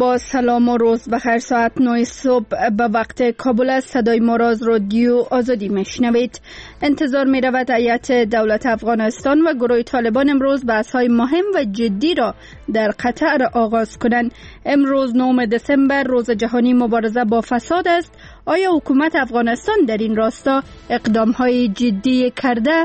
با سلام و روز بخیر. ساعت 9 صبح به وقت کابل است. صدای ما را از رادیو آزادی میشنوید. انتظار می رود هیئت دولت افغانستان و گروه طالبان امروز بحث‌های مهم و جدی را در قطر آغاز کنند. امروز 9 دسامبر روز جهانی مبارزه با فساد است. آیا حکومت افغانستان در این راستا اقدام‌های جدی کرده؟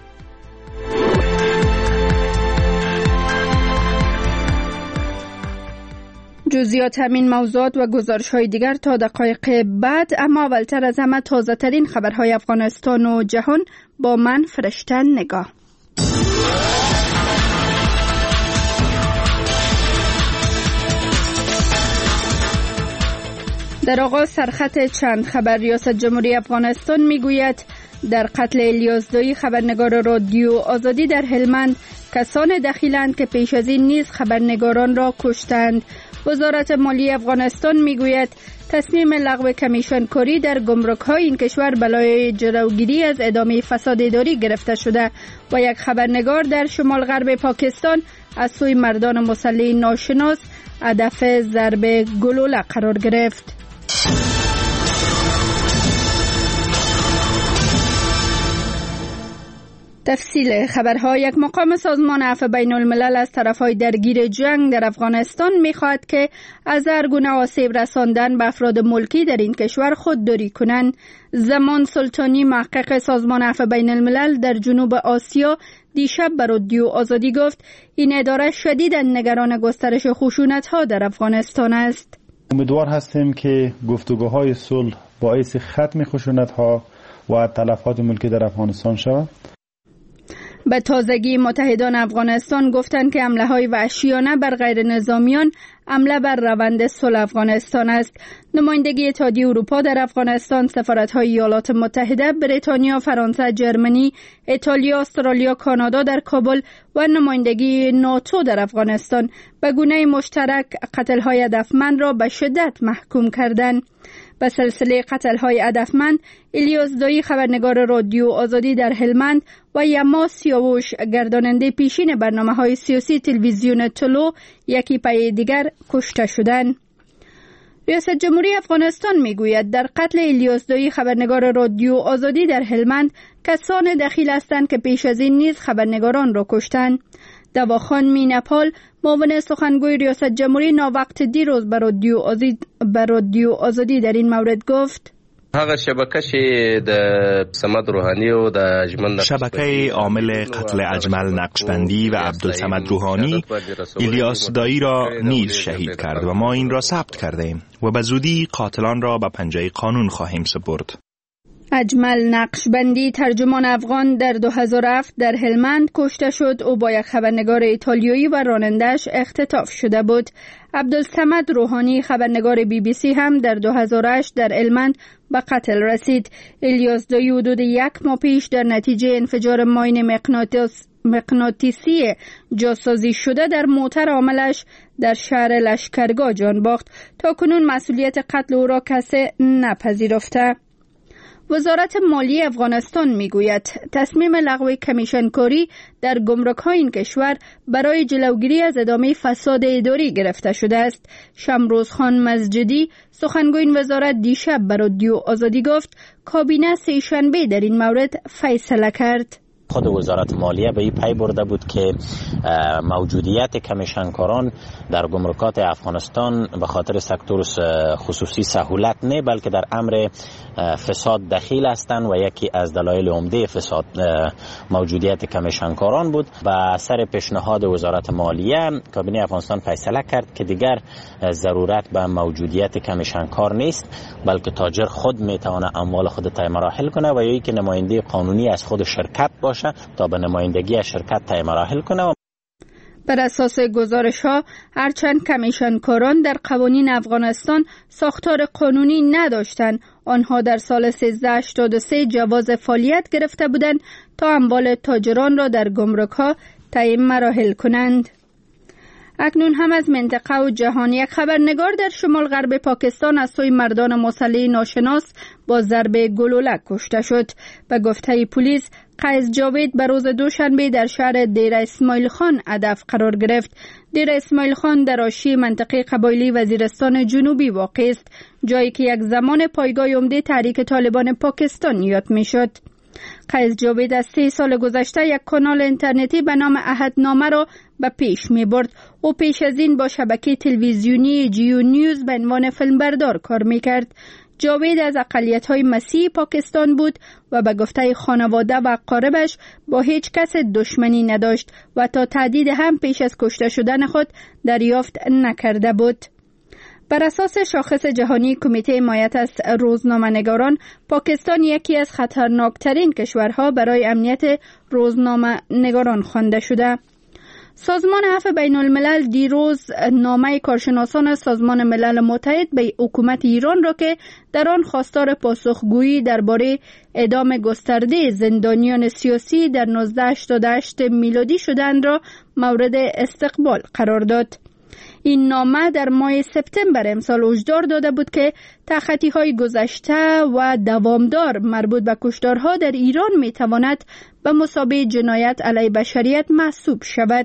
جزئیات همین موضوعات و گزارش‌های دیگر تا دقایق بعد، اما اولتر از همه تازه ترین خبرهای افغانستان و جهان با من فرشته نگاه. در آغاز سرخط چند خبر. ریاست جمهوری افغانستان میگوید در قتل الیاس دایی خبرنگار رادیو آزادی در هلمند کسان دخیلند که پیش از این نیز خبرنگاران را کشتند. وزارت مالی افغانستان میگوید تصمیم لغو کمیشن کاری در گمرک‌های این کشور بلای جلوگیری از ادامه فساد اداری گرفته شده و یک خبرنگار در شمال غرب پاکستان از سوی مردان مسلح ناشناس هدف ضرب گلوله قرار گرفت. تفصیل خبرها. یک مقام سازمان عفو بین الملل از طرفهای درگیر جنگ در افغانستان می‌خواهد که از هر گونه آسیب رساندن به افراد ملکی در این کشور خودداری کنند. زمان سلطانی، محقق سازمان عفو بین الملل در جنوب آسیا، دیشب به رادیو آزادی گفت این اداره شدیداً نگران گسترش خشونت‌ها در افغانستان است. امیدوار هستیم که گفتگوهای صلح باعث ختم خشونت‌ها و تلفات ملکی در افغانستان شود. به تازگی متحدان افغانستان گفتند که حمله‌های وحشیانه بر غیر نظامیان حمله بر روند صلح افغانستان است. نمایندگی اتحادیه اروپا در افغانستان، سفارت‌های ایالات متحده، بریتانیا، فرانسه، جرمنی، ایتالیا، استرالیا، کانادا در کابل و نمایندگی ناتو در افغانستان به گونه مشترک قتل‌های هدفمند را به شدت محکوم کردند. به سلسله قتل‌های هدفمند الیاس دایی خبرنگار رادیو آزادی در هلمند و یما سیاوش گرداننده پیشین برنامه‌های سیاسی تلویزیون طلوع یکی پی دیگر کشته شدند. ریاست جمهوری افغانستان میگوید در قتل الیاس دایی خبرنگار رادیو آزادی در هلمند کسان دخیل هستند که پیش از این نیز خبرنگاران را کشتند. دواخان مینپال، معاون سخنگوی ریاست جمهوری، ناوقت دیروز به رادیو آزادی در این مورد گفت هغه شبکه عامل قتل اجمل نقشبندی و عبدالصمد روحانی الیاس دایی را نیز شهید کرد و ما این را ثبت کرده ایم و به زودی قاتلان را به پنجه قانون خواهیم سپرد. اجمل نقشبندی ترجمان افغان در 2007 در هلمند کشته شد. او با یک خبرنگار ایتالیایی و راننده‌اش اختطاف شده بود. عبدالصمد روحانی خبرنگار BBC هم در 2008 در هلمند به قتل رسید. الیاس دایی حدود 1 ماه پیش در نتیجه انفجار ماین مغناطیسی جاسازی شده در موتر عاملش در شهر لشکرگاه جان باخت. تاکنون مسئولیت قتل او را کسی نپذیرفته. وزارت مالی افغانستان میگوید تصمیم لغو کمیشن کاری در گمرک‌های این کشور برای جلوگیری از ادامه فساد اداری گرفته شده است. شمروز خان مسجدی سخنگوی این وزارت دیشب به رادیو آزادی گفت کابینه سه‌شنبه در این مورد فیصله کرد. خود وزارت مالیه به این پی برده بود که موجودیت کمیشنکاران در گمرکات افغانستان به خاطر سکتور خصوصی سهولت نه بلکه در امر فساد دخیل هستند و یکی از دلایل عمده فساد موجودیت کمیشنکاران بود. و سر پیشنهاد وزارت مالیه کابینه افغانستان فیصله کرد که دیگر ضرورت به موجودیت کمیشنکار نیست بلکه تاجر خود میتونه اموال خود طی مراحل کنه و یا اینکه نماینده قانونی از خود شرکت باشه تا به نمایندگی شرکت طی مراحل کنه. بر اساس گزارش‌ها هرچند کمیشنکاران در قوانین افغانستان ساختار قانونی نداشتند، آنها در سال 1383 جواز فعالیت گرفته بودند تا اموال تاجران را در گمرک‌ها طی مراحل کنند. اکنون هم از منطقه و جهان. یک خبرنگار در شمال غرب پاکستان از سوی مردان مسلح ناشناس با ضرب گلولک کشته شد. به گفته پلیس، قیس جاوید به روز دوشنبه در شهر دیر اسماعیل خان هدف قرار گرفت. دیر اسماعیل خان در حاشیه منطقه قبایلی وزیرستان جنوبی واقع است، جایی که یک زمان پایگاه عمده تحریک طالبان پاکستان یاد میشد. قیس جاوید از 3 سال گذشته یک کانال اینترنتی به نام عهدنامه را به پیش می برد. او پیش از این با شبکه تلویزیونی جیو نیوز به عنوان فیلمبردار کار می کرد. جاوید از اقلیت‌های مسیحی پاکستان بود و به گفته خانواده و اقاربش با هیچ کس دشمنی نداشت و تا تهدید هم پیش از کشته شدن خود دریافت نکرده بود. بر اساس شاخص جهانی کمیته حمایت از روزنامه‌نگاران، پاکستان یکی از خطرناکترین کشورها برای امنیت روزنامه‌نگاران خوانده شده. سازمان عفو بین الملل دیروز نامه کارشناسان سازمان ملل متحد به حکومت ایران را که در آن خواستار پاسخگویی درباره اعدام گسترده زندانیان سیاسی در 1988 میلادی شدند را مورد استقبال قرار داد. این نامه در ماه سپتامبر امسال هشدار داده بود که تخطی‌های گذشته و دوامدار مربوط به کشتارها در ایران می‌تواند به مثابه جنایت علیه بشریت محسوب شود.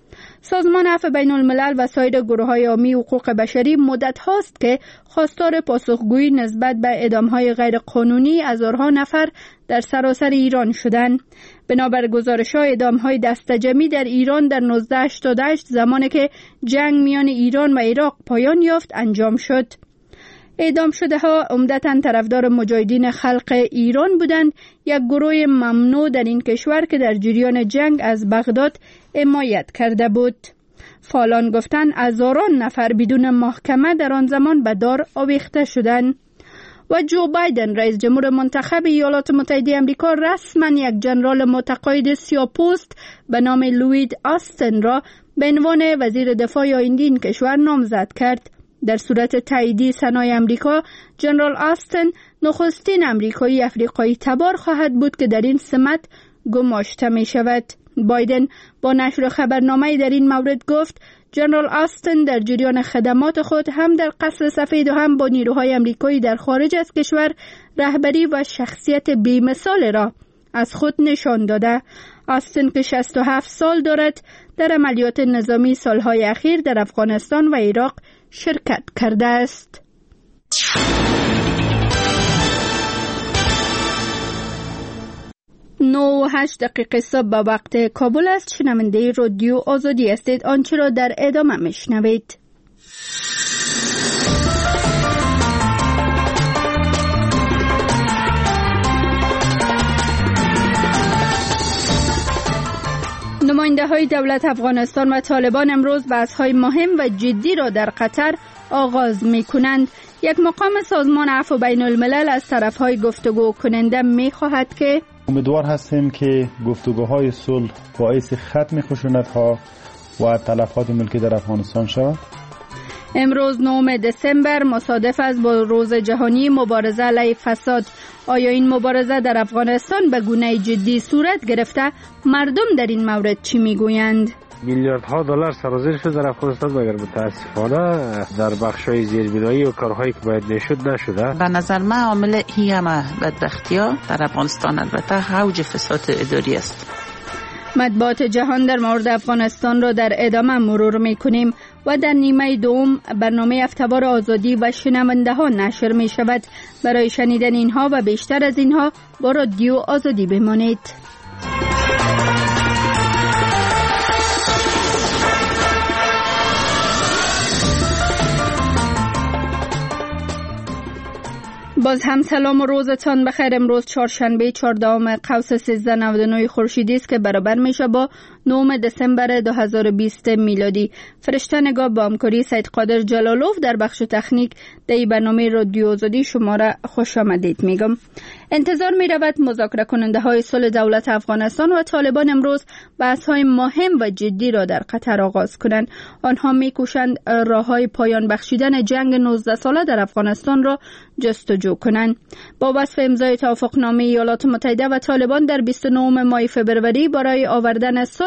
سازمان عفو بین الملل و سایر گروه‌های عامی حقوق بشری مدت هاست که خواستار پاسخگویی نسبت به اعدام‌های غیرقانونی هزارها نفر در سراسر ایران شدند. بنابر گزارش‌ها، اعدام‌های دسته‌جمعی در ایران در 1988 زمانی که جنگ میان ایران و عراق پایان یافت انجام شد. اعدام شده ها عمدتاً طرفدار مجاهدین خلق ایران بودند، یک گروه ممنوع در این کشور که در جریان جنگ از بغداد حمایت کرده بود. فعالان گفتند هزاران نفر بدون محکمه در آن زمان به دار آویخته شدند. و جو بایدن رئیس جمهور منتخب ایالات متحده آمریکا رسما یک جنرال متقاعد سیاه‌پوست به نام لوید آستن را به عنوان وزیر دفاع آینده این کشور نامزد کرد. در صورت تاییدی سنای آمریکا، جنرال آستن نخستین آمریکایی افریقایی تبار خواهد بود که در این سمت گماشته می شود. بایدن با نشر خبرنامه در این مورد گفت جنرال آستن در جریان خدمات خود هم در قصر سفید و هم با نیروهای آمریکایی در خارج از کشور رهبری و شخصیت بی‌مثال را از خود نشان داده. آستن که 67 سال دارد در عملیات نظامی سالهای اخیر در افغانستان و عراق شرکت کرده است. 9:08 صبح به وقت کابل است. شنونده رادیو آزادی هستید. آنچه را در ادامه میشنوید. نماینده های دولت افغانستان و طالبان امروز بحث‌های مهم و جدی را در قطر آغاز می کنند. یک مقام سازمان عفو بین الملل از طرف‌های گفتگو کننده می خواهد که امیدوار هستیم که گفتگوهای صلح باعث ختم خشونت‌ها و تلفات ملکی در افغانستان شود. امروز 9 دسامبر مصادف است با روز جهانی مبارزه علیه فساد. آیا این مبارزه در افغانستان به گونه جدی صورت گرفته؟ مردم در این مورد چی میگویند؟ میلیاردها دلار سرازیر شد در افغانستان، مگر متاسفانه در بخش‌های زیربنایی و کارهایی که باید میشد نشده. به نظر من عامل این همه بدبختی‌ها در افغانستان البته اوج فساد اداری است. مطبوعات جهان در مورد افغانستان را در ادامه مرور می‌کنیم و در نیمه دوم برنامه هفته‌وار آزادی و شنونده ها نشر می شود. برای شنیدن اینها و بیشتر از اینها با رادیو آزادی بمانید. باز هم سلام و روزتان بخیر. امروز چهارشنبه 14 قوس 1399 خورشیدی است که برابر میشه با 9 دسامبر 2020 میلادی. فرشته نگاه با همکاری سید قادر جلالوف در بخش تکنیک در برنامه رادیو آزادی شما را خوش آمدید میگم. انتظار می رود مذاکره کننده های صلح دولت افغانستان و طالبان امروز بحث های مهم و جدی را در قطر آغاز کنند. آنها می کوشند راه های پایان بخشیدن جنگ 19 ساله در افغانستان را جستجو کنند. با وصف امضای توافقنامه ایالات متحده و طالبان در 29 ماه فوریه برای آوردن صلح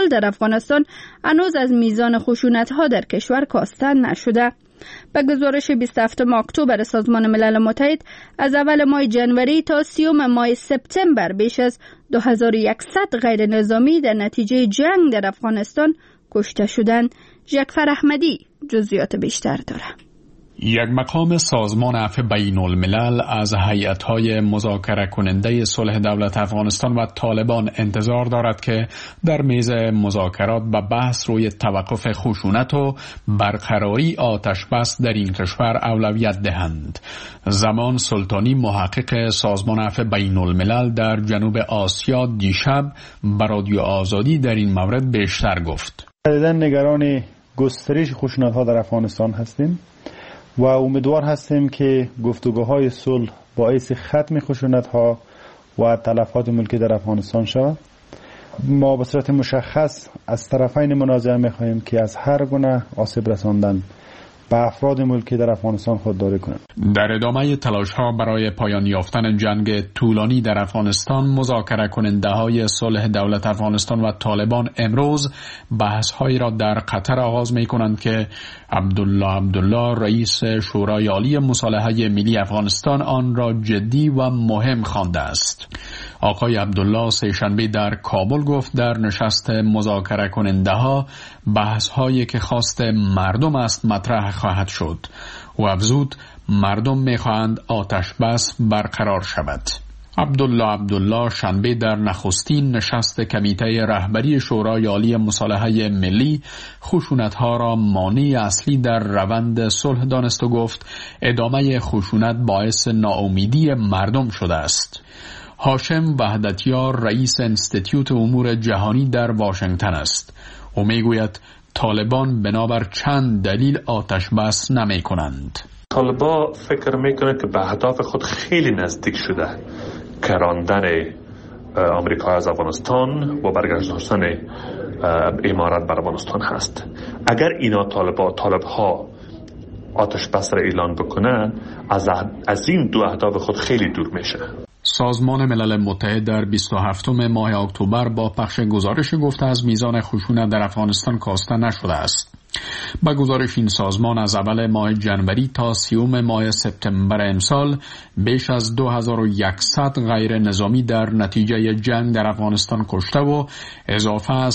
سال در افغانستان هنوز از میزان خشونت‌ها در کشور کاسته نشده. به گزارش 27 اکتبر سازمان ملل متحد، از اول ماه جنوری تا 30 ماه سپتامبر بیش از 2100 غیر نظامی در نتیجه جنگ در افغانستان کشته شدند. جعفر احمدی جزئیات بیشتر دارد. یک مقام سازمان عفو بین الملل از هیئت‌های مذاکره کننده صلح دولت افغانستان و طالبان انتظار دارد که در میز مذاکرات به بحث روی توقف خشونت و برقراری آتش بس در این کشور اولویت دهند. زمان سلطانی، محقق سازمان عفو بین الملل در جنوب آسیا، دیشب به رادیو آزادی در این مورد بیشتر گفت. نگران گسترش خشونت‌ها در افغانستان هستیم و امیدوار هستیم که گفتگوهای صلح باعث ختم خشونت‌ها و تلفات ملکی در افغانستان شود. ما به صورت مشخص از طرفین منازعه می‌خواهیم که از هر گونه آسیب رساندن به افراد ملکی در افغانستان خودداری کنند. در ادامه تلاش‌ها برای پایان یافتن جنگ طولانی در افغانستان، مذاکره کننده‌های صلح دولت افغانستان و طالبان امروز بحث‌هایی را در قطر آغاز می‌کنند که عبدالله رئیس شورای عالی مصالحه ملی افغانستان آن را جدی و مهم خوانده است. آقای عبدالله سه‌شنبه در کابل گفت در نشست مذاکره کننده‌ها بحث‌هایی که خواست مردم است مطرح خواهد شد و افزود مردم می‌خواهند آتش بس برقرار شود. عبدالله شنبه در نخستین نشست کمیته رهبری شورای عالی مصالحه ملی خشونت‌ها را مانع اصلی در روند صلح دانست و گفت ادامه خشونت باعث ناامیدی مردم شده است. هاشم وحدتیار رئیس انستیتیوت امور جهانی در واشنگتن است. او میگوید طالبان بنابر چند دلیل آتش بس نمی کنند. طالبان فکر میکنه که به اهداف خود خیلی نزدیک شده که راندن آمریکا از افغانستان و برگشتن امارات بر افغانستان هست. اگر اینا طالبها آتش بس را اعلان بکنن از این دو اهداف خود خیلی دور میشه. سازمان ملل متحد در 27 ماه اکتبر با پخش گزارش گفته از میزان خشونت در افغانستان کاسته نشده است. با گزارش این سازمان از اول ماه جنوری تا 30 ماه سپتامبر امسال بیش از 2100 غیر نظامی در نتیجه جنگ در افغانستان کشته و اضافه از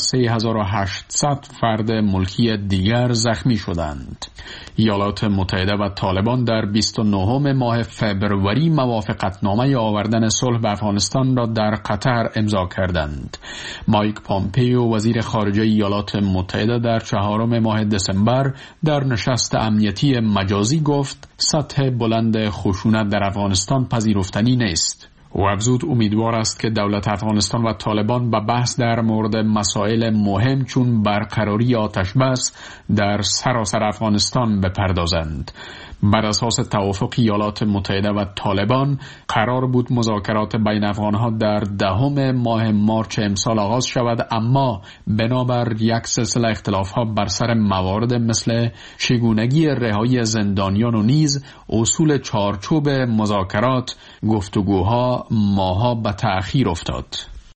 3800 فرد ملکی دیگر زخمی شدند. ایالات متحده و طالبان در 29 ماه فبروری موافقتنامه آوردن صلح به افغانستان را در قطر امضا کردند. مایک پامپیو وزیر خارجه ایالات متحده در 4 ماه دسامبر در نشست امنیتی مجازی گفت سطح بلند خشونت در افغانستان پذیرفتنی نیست. او افزود امیدوار است که دولت افغانستان و طالبان به بحث در مورد مسائل مهم چون برقراری آتش بس در سراسر افغانستان بپردازند. بر اساس توافق ایالات متحده و طالبان قرار بود مذاکرات بین افغانها در 10 ماه مارچ امسال آغاز شود، اما بنابر یک سلسله اختلافات بر سر موارد مثل چگونگی رهایی زندانیان و نیز اصول چارچوب مذاکرات گفتگوها ماها به تأخیر افتاد.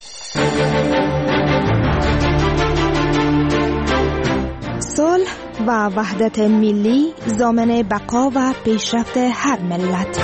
صلح و وحدت ملی ضامن بقا و پیشرفت هر ملت.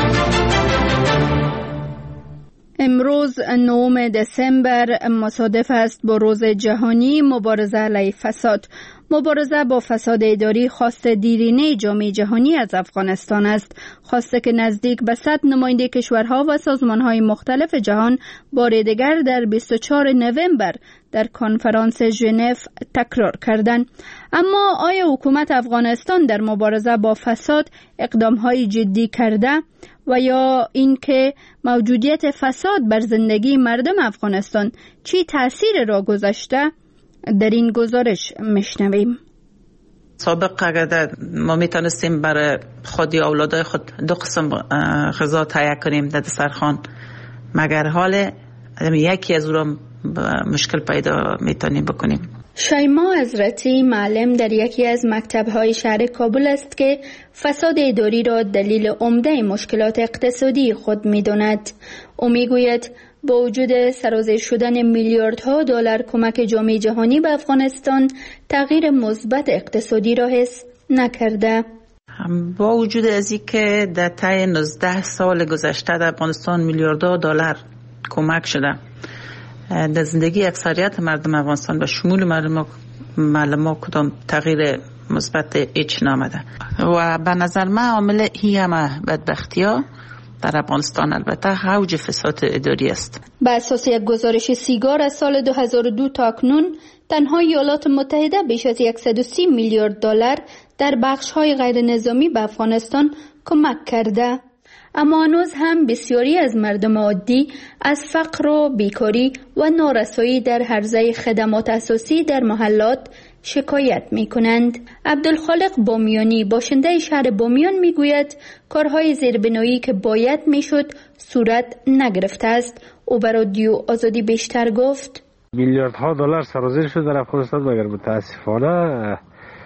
امروز 9 دسامبر مصادف است با روز جهانی مبارزه علیه فساد. مبارزه با فساد اداری خواست دیرینه جامعه جهانی از افغانستان است. خواسته که نزدیک به 100 نماینده کشورها و سازمانهای مختلف جهان بار دیگر در 24 نوامبر در کنفرانس ژنو تکرار کردند. اما آیا حکومت افغانستان در مبارزه با فساد اقدامهای جدی کرده و یا اینکه موجودیت فساد بر زندگی مردم افغانستان چی تأثیر را گذاشته؟ در این گزارش میشنویم. سابق اگر ما میتونستیم برای خود یا اولادای خود 2 قسم غذا تهیه کنیم در دسترخوان، مگر حال یکی از اون مشکل پیدا میتونیم بکنیم. شایما حضرتی معلم در یکی از مکتب‌های شهر کابل است که فساد اداری را دلیل عمده مشکلات اقتصادی خود می‌داند. او می‌گوید با وجود سرازیر شدن میلیاردها دلار کمک جامعه جهانی به افغانستان تغییر مثبت اقتصادی را حس نکرده. با وجود از اینکه در طی 19 سال گذشته در افغانستان میلیاردها دلار کمک شده، در زندگی اکثریت مردم افغانستان و شمول مردم کدام تغییر مثبت هیچ نامده و به نظر من عامل هی همه بدبختی‌ها در افغانستان البته اوج فساد اداری است. بر اساس یک گزارش سیگار از سال 2002 تا اکنون تنها ایالات متحده بیش از 130 میلیارد دلار در بخش‌های غیر نظامی به افغانستان کمک کرده. اما هنوز هم بسیاری از مردم عادی از فقر و بیکاری و نارسایی در حوزه خدمات اساسی در محلات شکایت می کنند. عبدالخالق بامیانی باشنده شهر بامیان می گوید کارهای زیربنایی که باید می شد صورت نگرفته است. او بر رادیو آزادی بیشتر گفت میلیاردها دلار سرازیر شد در افغانستان، مگر متاسفانه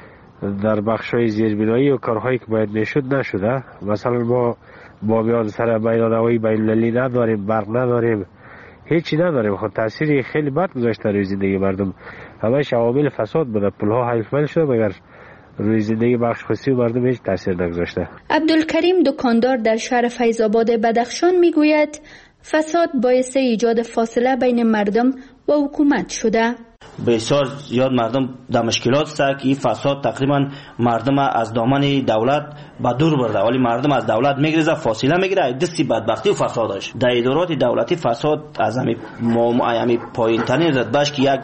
در بخش‌های زیربنایی و کارهایی که باید می شد نشده. مثلا ما بامیان سر میدان‌هوایی بین‌المللی نداریم، برق نداریم، هیچی نداریم. خود تأثیری خیلی بد گذاشته روی زندگی مردم. همش عوامل فساد بوده، پل‌ها حیف‌مل شده مگر روی زندگی بخش خصوصی مردم هیچ تأثیر نگذاشته. عبدالکریم دکاندار در شهر فیض‌آباد بدخشان میگوید فساد باعث ایجاد فاصله بین مردم و حکومت شده. بسیار زیاد مردم در مشکلات است که این فساد تقریبا مردم از دامن دولت به دور برده، ولی مردم از دولت میگریزه، فاصله میگیره، دستی بدبختی و فسادش در ادارات دولتی. فساد از همین پایین ترین رتبهش که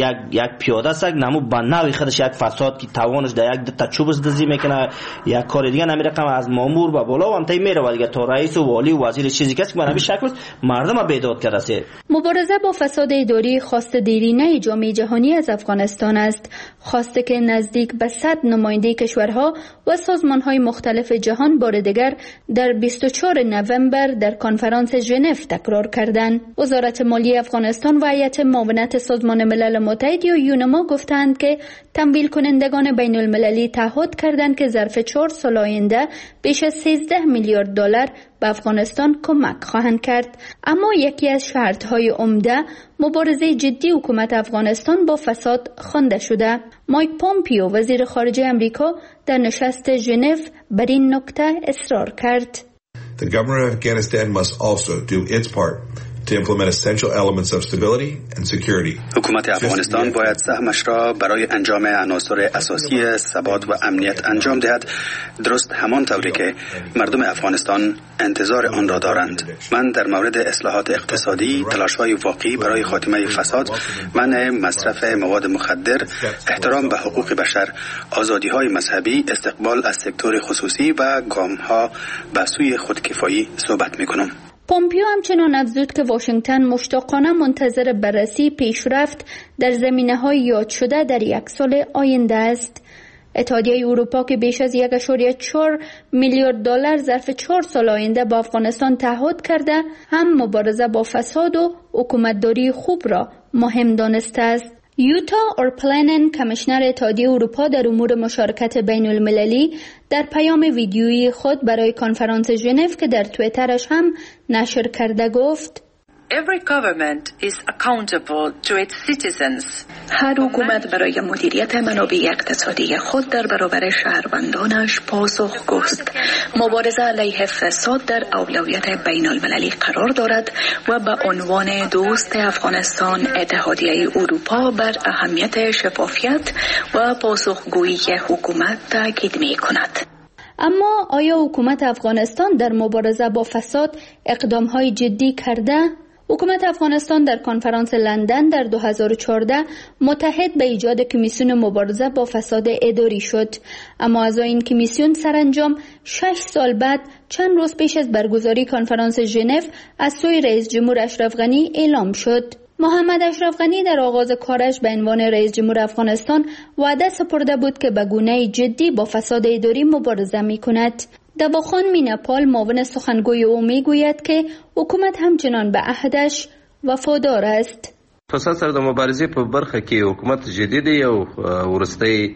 یک پیاده است نمو به نوع خودش یک فساد که توانش در یک دتا چوب دزدی میکنه، یک کار دیگه نمیرقم از مامور به بالا و انتهی میره دیگه تا رئیس و والی و وزیر چیزی کسی که به همین شکل مردم بیداد کرده است. مبارزه با فساد اداری خواست دیرینه جامعه جهانی از افغانستان است، خواسته که نزدیک به 100 نماینده کشورها و سازمان‌های مختلف جهان بار دیگر در 24 نوامبر در کنفرانس ژنو تکرار کردند. وزارت مالیه افغانستان و هیئت معاونت سازمان ملل متحد یا یونما گفتند که تمویل کنندگان بین المللی تعهد کردند که ظرف 4 سال آینده بیش از 13 میلیارد دلار به افغانستان کمک خواهند کرد. اما یکی از شرط‌های عمده مبارزه جدی حکومت افغانستان با فساد خوانده شده. مایک پومپیو وزیر خارجه امریکا در نشست ژنو بر این نکته اصرار کرد. The government of Afghanistan must also do its part to implement essential elements of stability and security. حکومت افغانستان باید سهمش را برای انجام عناصر اساسی ثبات و امنیت انجام دهد، درست همان طوری که مردم افغانستان انتظار آن را دارند. من در مورد اصلاحات اقتصادی، تلاش‌های واقعی برای خاتمه فساد، منع مصرف مواد مخدر، احترام به حقوق بشر، آزادی‌های مذهبی، استقبال از سکتور خصوصی و گام‌ها به سوی خودکفایی صحبت می‌کنم. پومپیو همچنان افزود که واشنگتن مشتاقانه منتظر بررسی پیشرفت در زمینه‌های یاد شده در یک سال آینده است. اتحادیه اروپا که بیش از 1.4 میلیارد دلار ظرف 4 سال آینده با افغانستان تعهد کرده، هم مبارزه با فساد و حکومتداری خوب را مهم دانسته است. یوتا اورپلنن کمیشنر اتحادیه اروپا در امور مشارکت بین المللی در پیام ویدیویی خود برای کنفرانس ژنو که در توییترش هم نشر کرده گفت: Every government is accountable to its citizens. هر حکومت برای مدیریت منابع اقتصادی خود در برابر شهروندانش پاسخگوست. مبارزه علیه فساد در اولویت بین المللی قرار دارد و به عنوان دوست افغانستان اتحادیه اروپا بر اهمیت شفافیت و پاسخگویی حکومت تاکید می کند. اما آیا حکومت افغانستان در مبارزه با فساد اقدام‌های جدی کرده؟ حکومت افغانستان در کنفرانس لندن در 2014 متحد به ایجاد کمیسیون مبارزه با فساد اداری شد، اما از این کمیسیون سرانجام 6 سال بعد چند روز پیش از برگزاری کنفرانس ژنو از سوی رئیس جمهور اشرف غنی اعلام شد. محمد اشرف غنی در آغاز کارش به عنوان رئیس جمهور افغانستان وعده سپرده بود که به گونه جدی با فساد اداری مبارزه می‌کند. دواخان میناپال معاون سخنگوی او میگوید که حکومت همچنان به عهدش وفادار است. فساد سره د مبارزې په برخه کې حکومت جدي دی او ورستۍ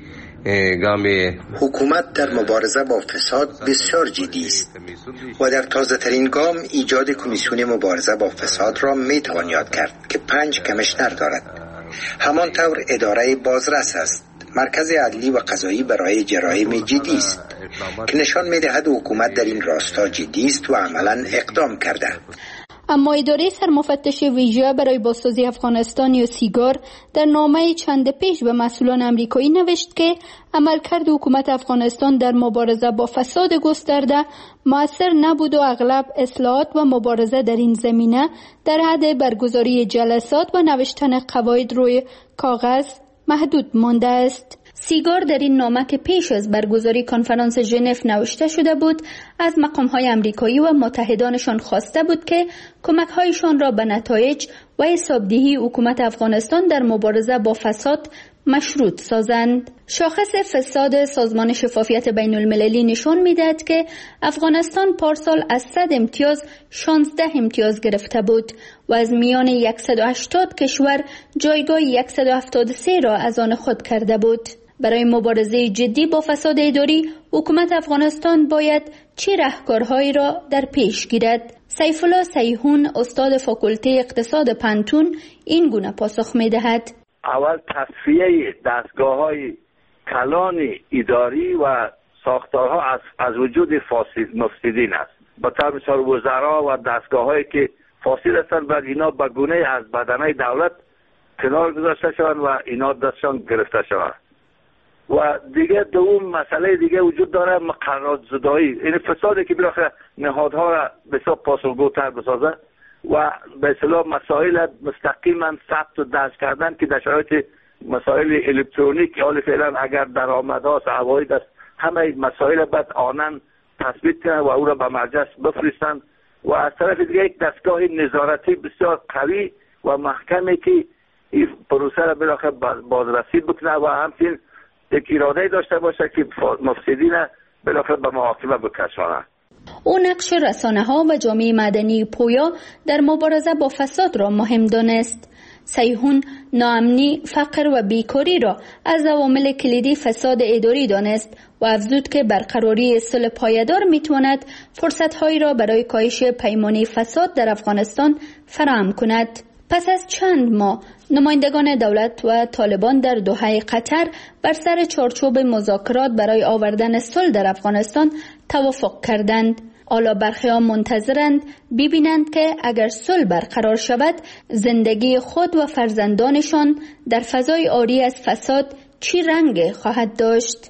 حکومت در مبارزه با فساد بسیار جدی است و در تازه ترین گام ایجاد کمیسیون مبارزه با فساد را می توان یاد کرد که 5 کمیشنر دارد. همانطور اداره بازرس است. مرکز عدلی و قضایی برای جرایم جدی است که نشان می دهد حکومت در این راستا جدی است و عملا اقدام کرده. اما اداره سرمفتش ویژه برای بازسازی افغانستان یا سیگار در نامه چند پیش به مسئولان امریکایی نوشت که عملکرد حکومت افغانستان در مبارزه با فساد گسترده مؤثر نبود و اغلب اصلاحات و مبارزه در این زمینه در حد برگزاری جلسات و نوشتن قواعد روی کاغذ محدود مانده است. سیگار در این نامه که پیش از برگزاری کنفرانس ژنو نوشته شده بود از مقام‌های امریکایی و متحدانشان خواسته بود که کمک‌هایشان را به نتایج و حسابدهی حکومت افغانستان در مبارزه با فساد مشروط سازند. شاخص فساد سازمان شفافیت بین المللی نشان می‌دهد که افغانستان پارسال از 100 امتیاز 16 امتیاز گرفته بود و از میان 180 کشور جایگاه 173 را از آن خود کرده بود. برای مبارزه جدی با فساد اداری حکومت افغانستان باید چه راهکارهایی را در پیش گیرد؟ سیف الله سیحون استاد فاکولته اقتصاد پنتون این گونه پاسخ می‌دهد: اول تصفیه دستگاه‌های کلان اداری و ساختارها از وجود مفسدین است. به طور مثال وزرا و دستگاه‌هایی که فاسد هستند باید اینا به گونه از بدنه دولت کنار گذاشته شوند و اینا دستشان گرفته شود. و دیگه دوم مسئله دیگه وجود داره، مقررات زدایی، این فسادی که بالاخره نهادها را بسیار پاسخگوتر بسازه و به اصطلاح مسائل مستقیما ثبت و درج کردن که در شرایط مسائل الکترونیک حال فعلا اگر درآمدها عواید است همه مسائل باید آنن تثبیت کنند و او را به مجلس بفرستند و از طرف دیگه یک دستگاه نظارتی بسیار قوی و محکمی که این پروسه را بالاخره بازرسی بکنه و همچنین یک اراده داشته باشه که مفسدین بالاخره به محاکمه بکشانه. او نقش رسانه‌ها و جامعه مدنی پویا در مبارزه با فساد را مهم دانست. سیحون ناامنی، فقر و بیکاری را از عوامل کلیدی فساد اداری دانست و افزود که برقراری صلح پایدار میتواند فرصت‌هایی را برای کاهش پیمانه فساد در افغانستان فراهم کند. پس از چند ماه نمایندگان دولت و طالبان در دوحه قطر بر سر چارچوب مذاکرات برای آوردن صلح در افغانستان توافق کردند. حالا برخی‌ها منتظرند ببینند که اگر صلح برقرار شود زندگی خود و فرزندانشان در فضای عاری از فساد چی رنگ خواهد داشت.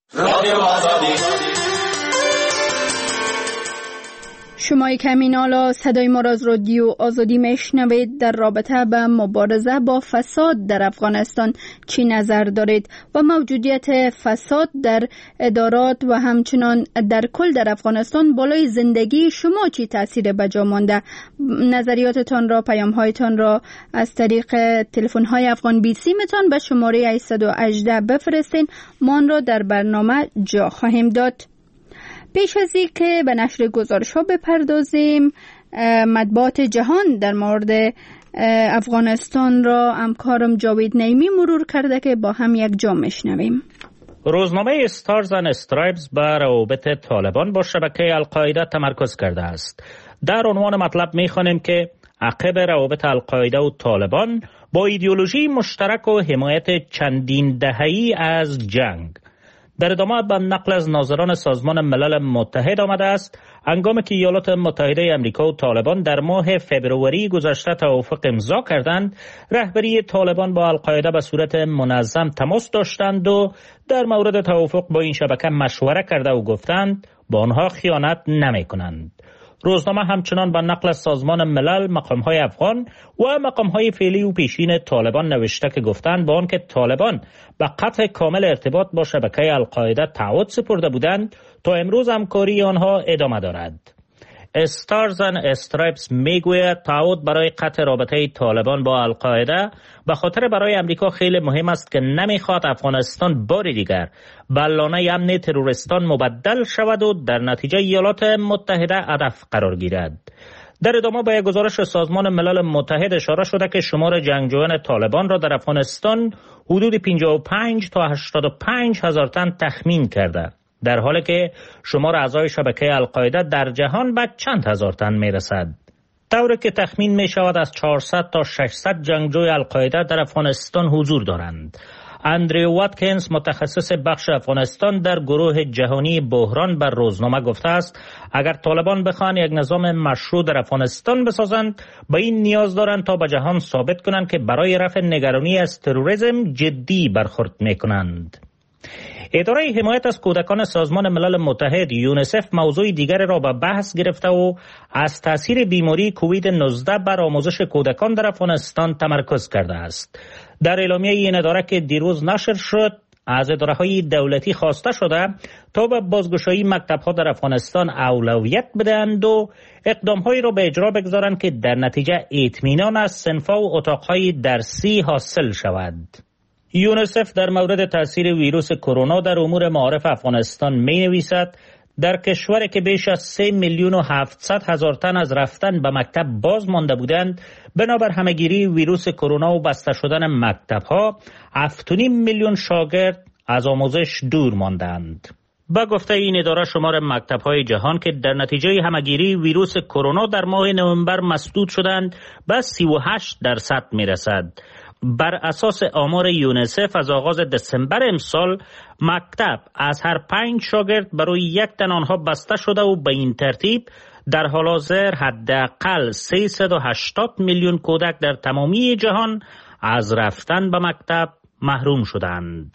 شما کمین حالا صدای ما را از رادیو آزادی میشنوید. در رابطه با مبارزه با فساد در افغانستان چی نظر دارید و موجودیت فساد در ادارات و همچنان در کل در افغانستان بالای زندگی شما چی تاثیر به جا مانده؟ نظریاتتان را، پیام‌هایتان را از طریق تلفن‌های افغان بیسی میتون به شماره 818 بفرستین. ما آن را در برنامه جا خواهیم داد. پیش از این که به نشر گزارش‌ها بپردازیم، مطبوعات جهان در مورد افغانستان را همکارم جاوید نعیمی مرور کرده که با هم یک جا میشنویم. روزنامه استارز اند استرایپز بر روابط طالبان با شبکه القاعده تمرکز کرده است. در عنوان مطلب می‌خوانیم که عقب روابط القاعده و طالبان با ایدئولوژی مشترک و حمایت چندین دهه‌ای از جنگ. در ادامه به نقل از ناظران سازمان ملل متحد آمده است هنگامی که ایالات متحده امریکا و طالبان در ماه فبروری گذشته توافق امضا کردند، رهبری طالبان با القاعده به صورت منظم تماس داشتند و در مورد توافق با این شبکه مشوره کرده و گفتند با آنها خیانت نمی کنند. روزنامه همچنان با نقل از سازمان ملل، مقام‌های افغان و مقام‌های فعلی و پیشین طالبان نوشته که گفتند با آنکه طالبان به قطع کامل ارتباط با شبکه القاعده تعهد سپرده بودند، تا امروز همکاری آنها ادامه دارد. استارز اند استرایپز میگوید تعهد برای قطع رابطه طالبان با القاعده به خاطر برای امریکا خیلی مهم است که نمیخواد افغانستان بار دیگر به لانه امن تروریستان مبدل شود و در نتیجه ایالات متحده هدف قرار گیرد. در ادامه به گزارش سازمان ملل متحد اشاره شده که شمار جنگجویان طالبان را در افغانستان حدود 55 تا 85 هزار تن تخمین کرده، در حالی که شمار اعضای شبکه القاعده در جهان به چند هزار تن می رسد. طوری که تخمین می شود از 400 تا 600 جنگجوی القاعده در افغانستان حضور دارند. اندریو واتکینز متخصص بخش افغانستان در گروه جهانی بحران بر روزنامه گفته است اگر طالبان بخواهند یک نظام مشروع در افغانستان بسازند به این نیاز دارند تا به جهان ثابت کنند که برای رفع نگرانی از تروریسم جدی برخورد می کنند. اداره حمایت از کودکان سازمان ملل متحد یونیسف موضوع دیگر را به بحث گرفته و از تاثیر بیماری کووید 19 بر آموزش کودکان در افغانستان تمرکز کرده است. در اعلامیه این اداره که دیروز نشر شد، از اداره‌های دولتی خواسته شده تا به بازگشایی مکتب‌ها در افغانستان اولویت بدهند و اقدام‌هایی را به اجرا بگذارند که در نتیجه اطمینان از صنف‌ها و اتاق‌های درسی حاصل شود. یونیسف در مورد تاثیر ویروس کرونا در امور معارف افغانستان می نویسد در کشوری که بیش از 3 میلیون و 700 هزار تن از رفتن به مکتب باز مانده بودند، بنابر همهگیری ویروس کرونا و بسته شدن مکتب‌ها 7.5 میلیون شاگرد از آموزش دور ماندند. با گفته این اداره شمار مکتب‌های جهان که در نتیجه همهگیری ویروس کرونا در ماه نوامبر مسدود شدند به 38% میرسد. بر اساس آمار یونیسف از آغاز دسامبر امسال مکتب از هر 5 شاگرد برای یک تن آنها بسته شده و به این ترتیب در حال حاضر حداقل 380 میلیون کودک در تمامی جهان از رفتن به مکتب محروم شدند.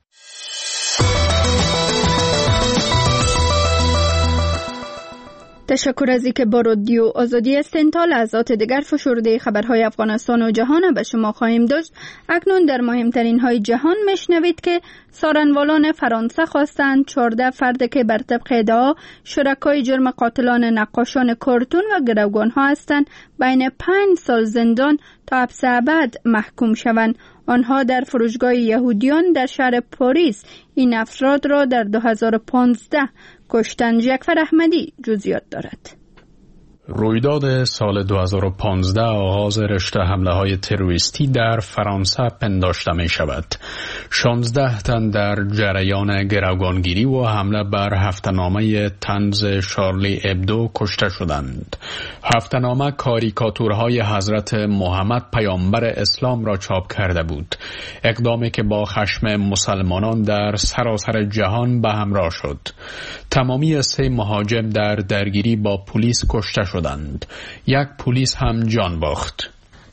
تشکر از اینکه با رادیو آزادی هستین. تا لحظات دیگر فشرده خبرهای افغانستان و جهان به شما خواهیم داشت. اکنون در مهمترین های جهان میشنوید که سارنوالان فرانسه خواستند 14 فرد که بر طبق ادعا شرکای جرم قاتلان نقاشان کارتون و گروگان ها هستند بین 5 سال زندان تا حبس ابد محکوم شوند. آنها در فرودگاه یهودیان در شهر پاریس این افراد را در 2015 کشتند. جعفر احمدی جزئیات دارد. رویداد سال 2015 آغاز رشته حمله‌های تروریستی در فرانسه پنداشته می شود. 16 تن در جریان گروگانگیری و حمله بر هفته‌نامه طنز شارلی ابدو کشته شدند. هفته‌نامه کاریکاتورهای حضرت محمد پیامبر اسلام را چاپ کرده بود، اقدامی که با خشم مسلمانان در سراسر جهان به همراه شد. تمامی 3 مهاجم در درگیری با پلیس کشته شدند. 1 پلیس هم جان باخت.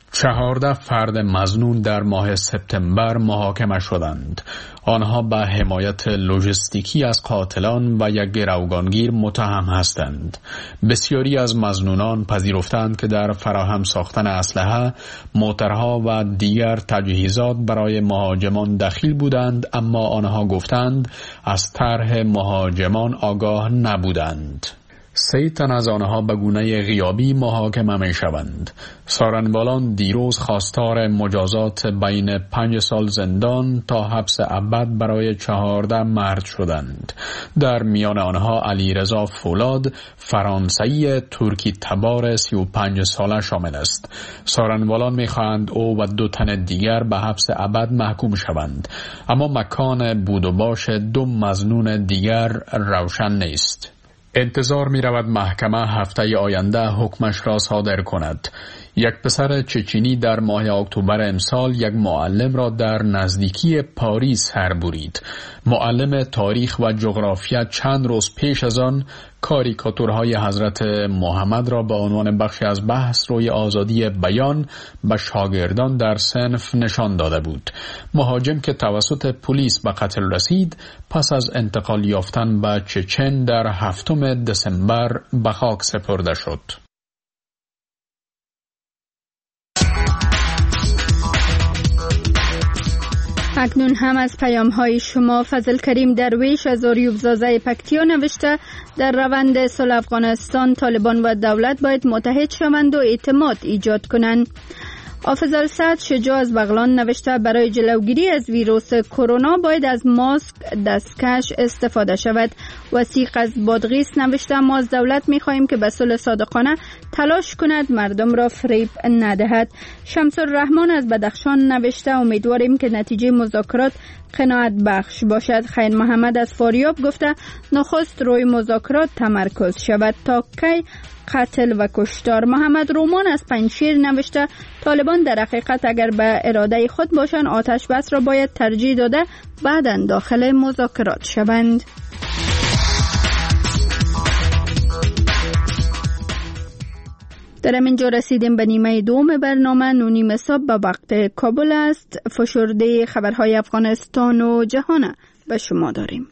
14 فرد مظنون در ماه سپتامبر محاکمه شدند. آنها به حمایت لوجستیکی از قاتلان و یک گروگانگیر متهم هستند. بسیاری از مظنونان پذیرفتند که در فراهم ساختن اسلحه، موترها و دیگر تجهیزات برای مهاجمان دخیل بودند، اما آنها گفتند از طرح مهاجمان آگاه نبودند. 3 تن از آنها به گونه غیابی محاکمه می شوند. سارنوالان دیروز خواستار مجازات بین 5 سال زندان تا حبس ابد برای 14 مرد شدند. در میان آنها علیرضا فولاد، فرانسوی ترکی تبار 35 ساله شامل است. سارنوالان می خواهند او و 2 تن دیگر به حبس ابد محکوم شوند، اما مکان بود و باش 2 مظنون دیگر روشن نیست. انتظار می رود محکمه هفته آینده حکمش را صادر کند. یک پسر چچینی در ماه اکتبر امسال یک معلم را در نزدیکی پاریس سر برید. معلم تاریخ و جغرافیا چند روز پیش از آن کاریکاتورهای حضرت محمد را به عنوان بخشی از بحث روی آزادی بیان به شاگردان در صنف نشان داده بود. مهاجم که توسط پلیس به قتل رسید، پس از انتقال یافتن به چچن در 7 دسامبر به خاک سپرده شد. اکنون هم از پیام‌های شما. فضل کریم درویش از آریوب زازه پکتیا نوشته در روند صلح افغانستان طالبان و دولت باید متحد شوند و اعتماد ایجاد کنند. آفضل سعد شجاع از بغلان نوشته برای جلوگیری از ویروس کرونا باید از ماسک، دستکش استفاده شود. وثیق از بادغیس نوشته ما از دولت می‌خواهیم که به صلح صادقانه تلاش کند مردم را فریب ندهد. شمس الرحمن از بدخشان نوشته امیدواریم که نتیجه مذاکرات قناعت بخش باشد. خیر محمد از فاریاب گفته نخست روی مذاکرات تمرکز شود تا کی قتل و کشتار. محمد رومان از پنجشیر نوشته طالبان در حقیقت اگر به اراده خود باشند آتش بس را باید ترجیح داده بعداً داخل مذاکرات شوند. در اینجا رسیدیم به نیمه دوم برنامه. 9:30 صبح به وقت کابل است. فشرده خبرهای افغانستان و جهان به شما داریم.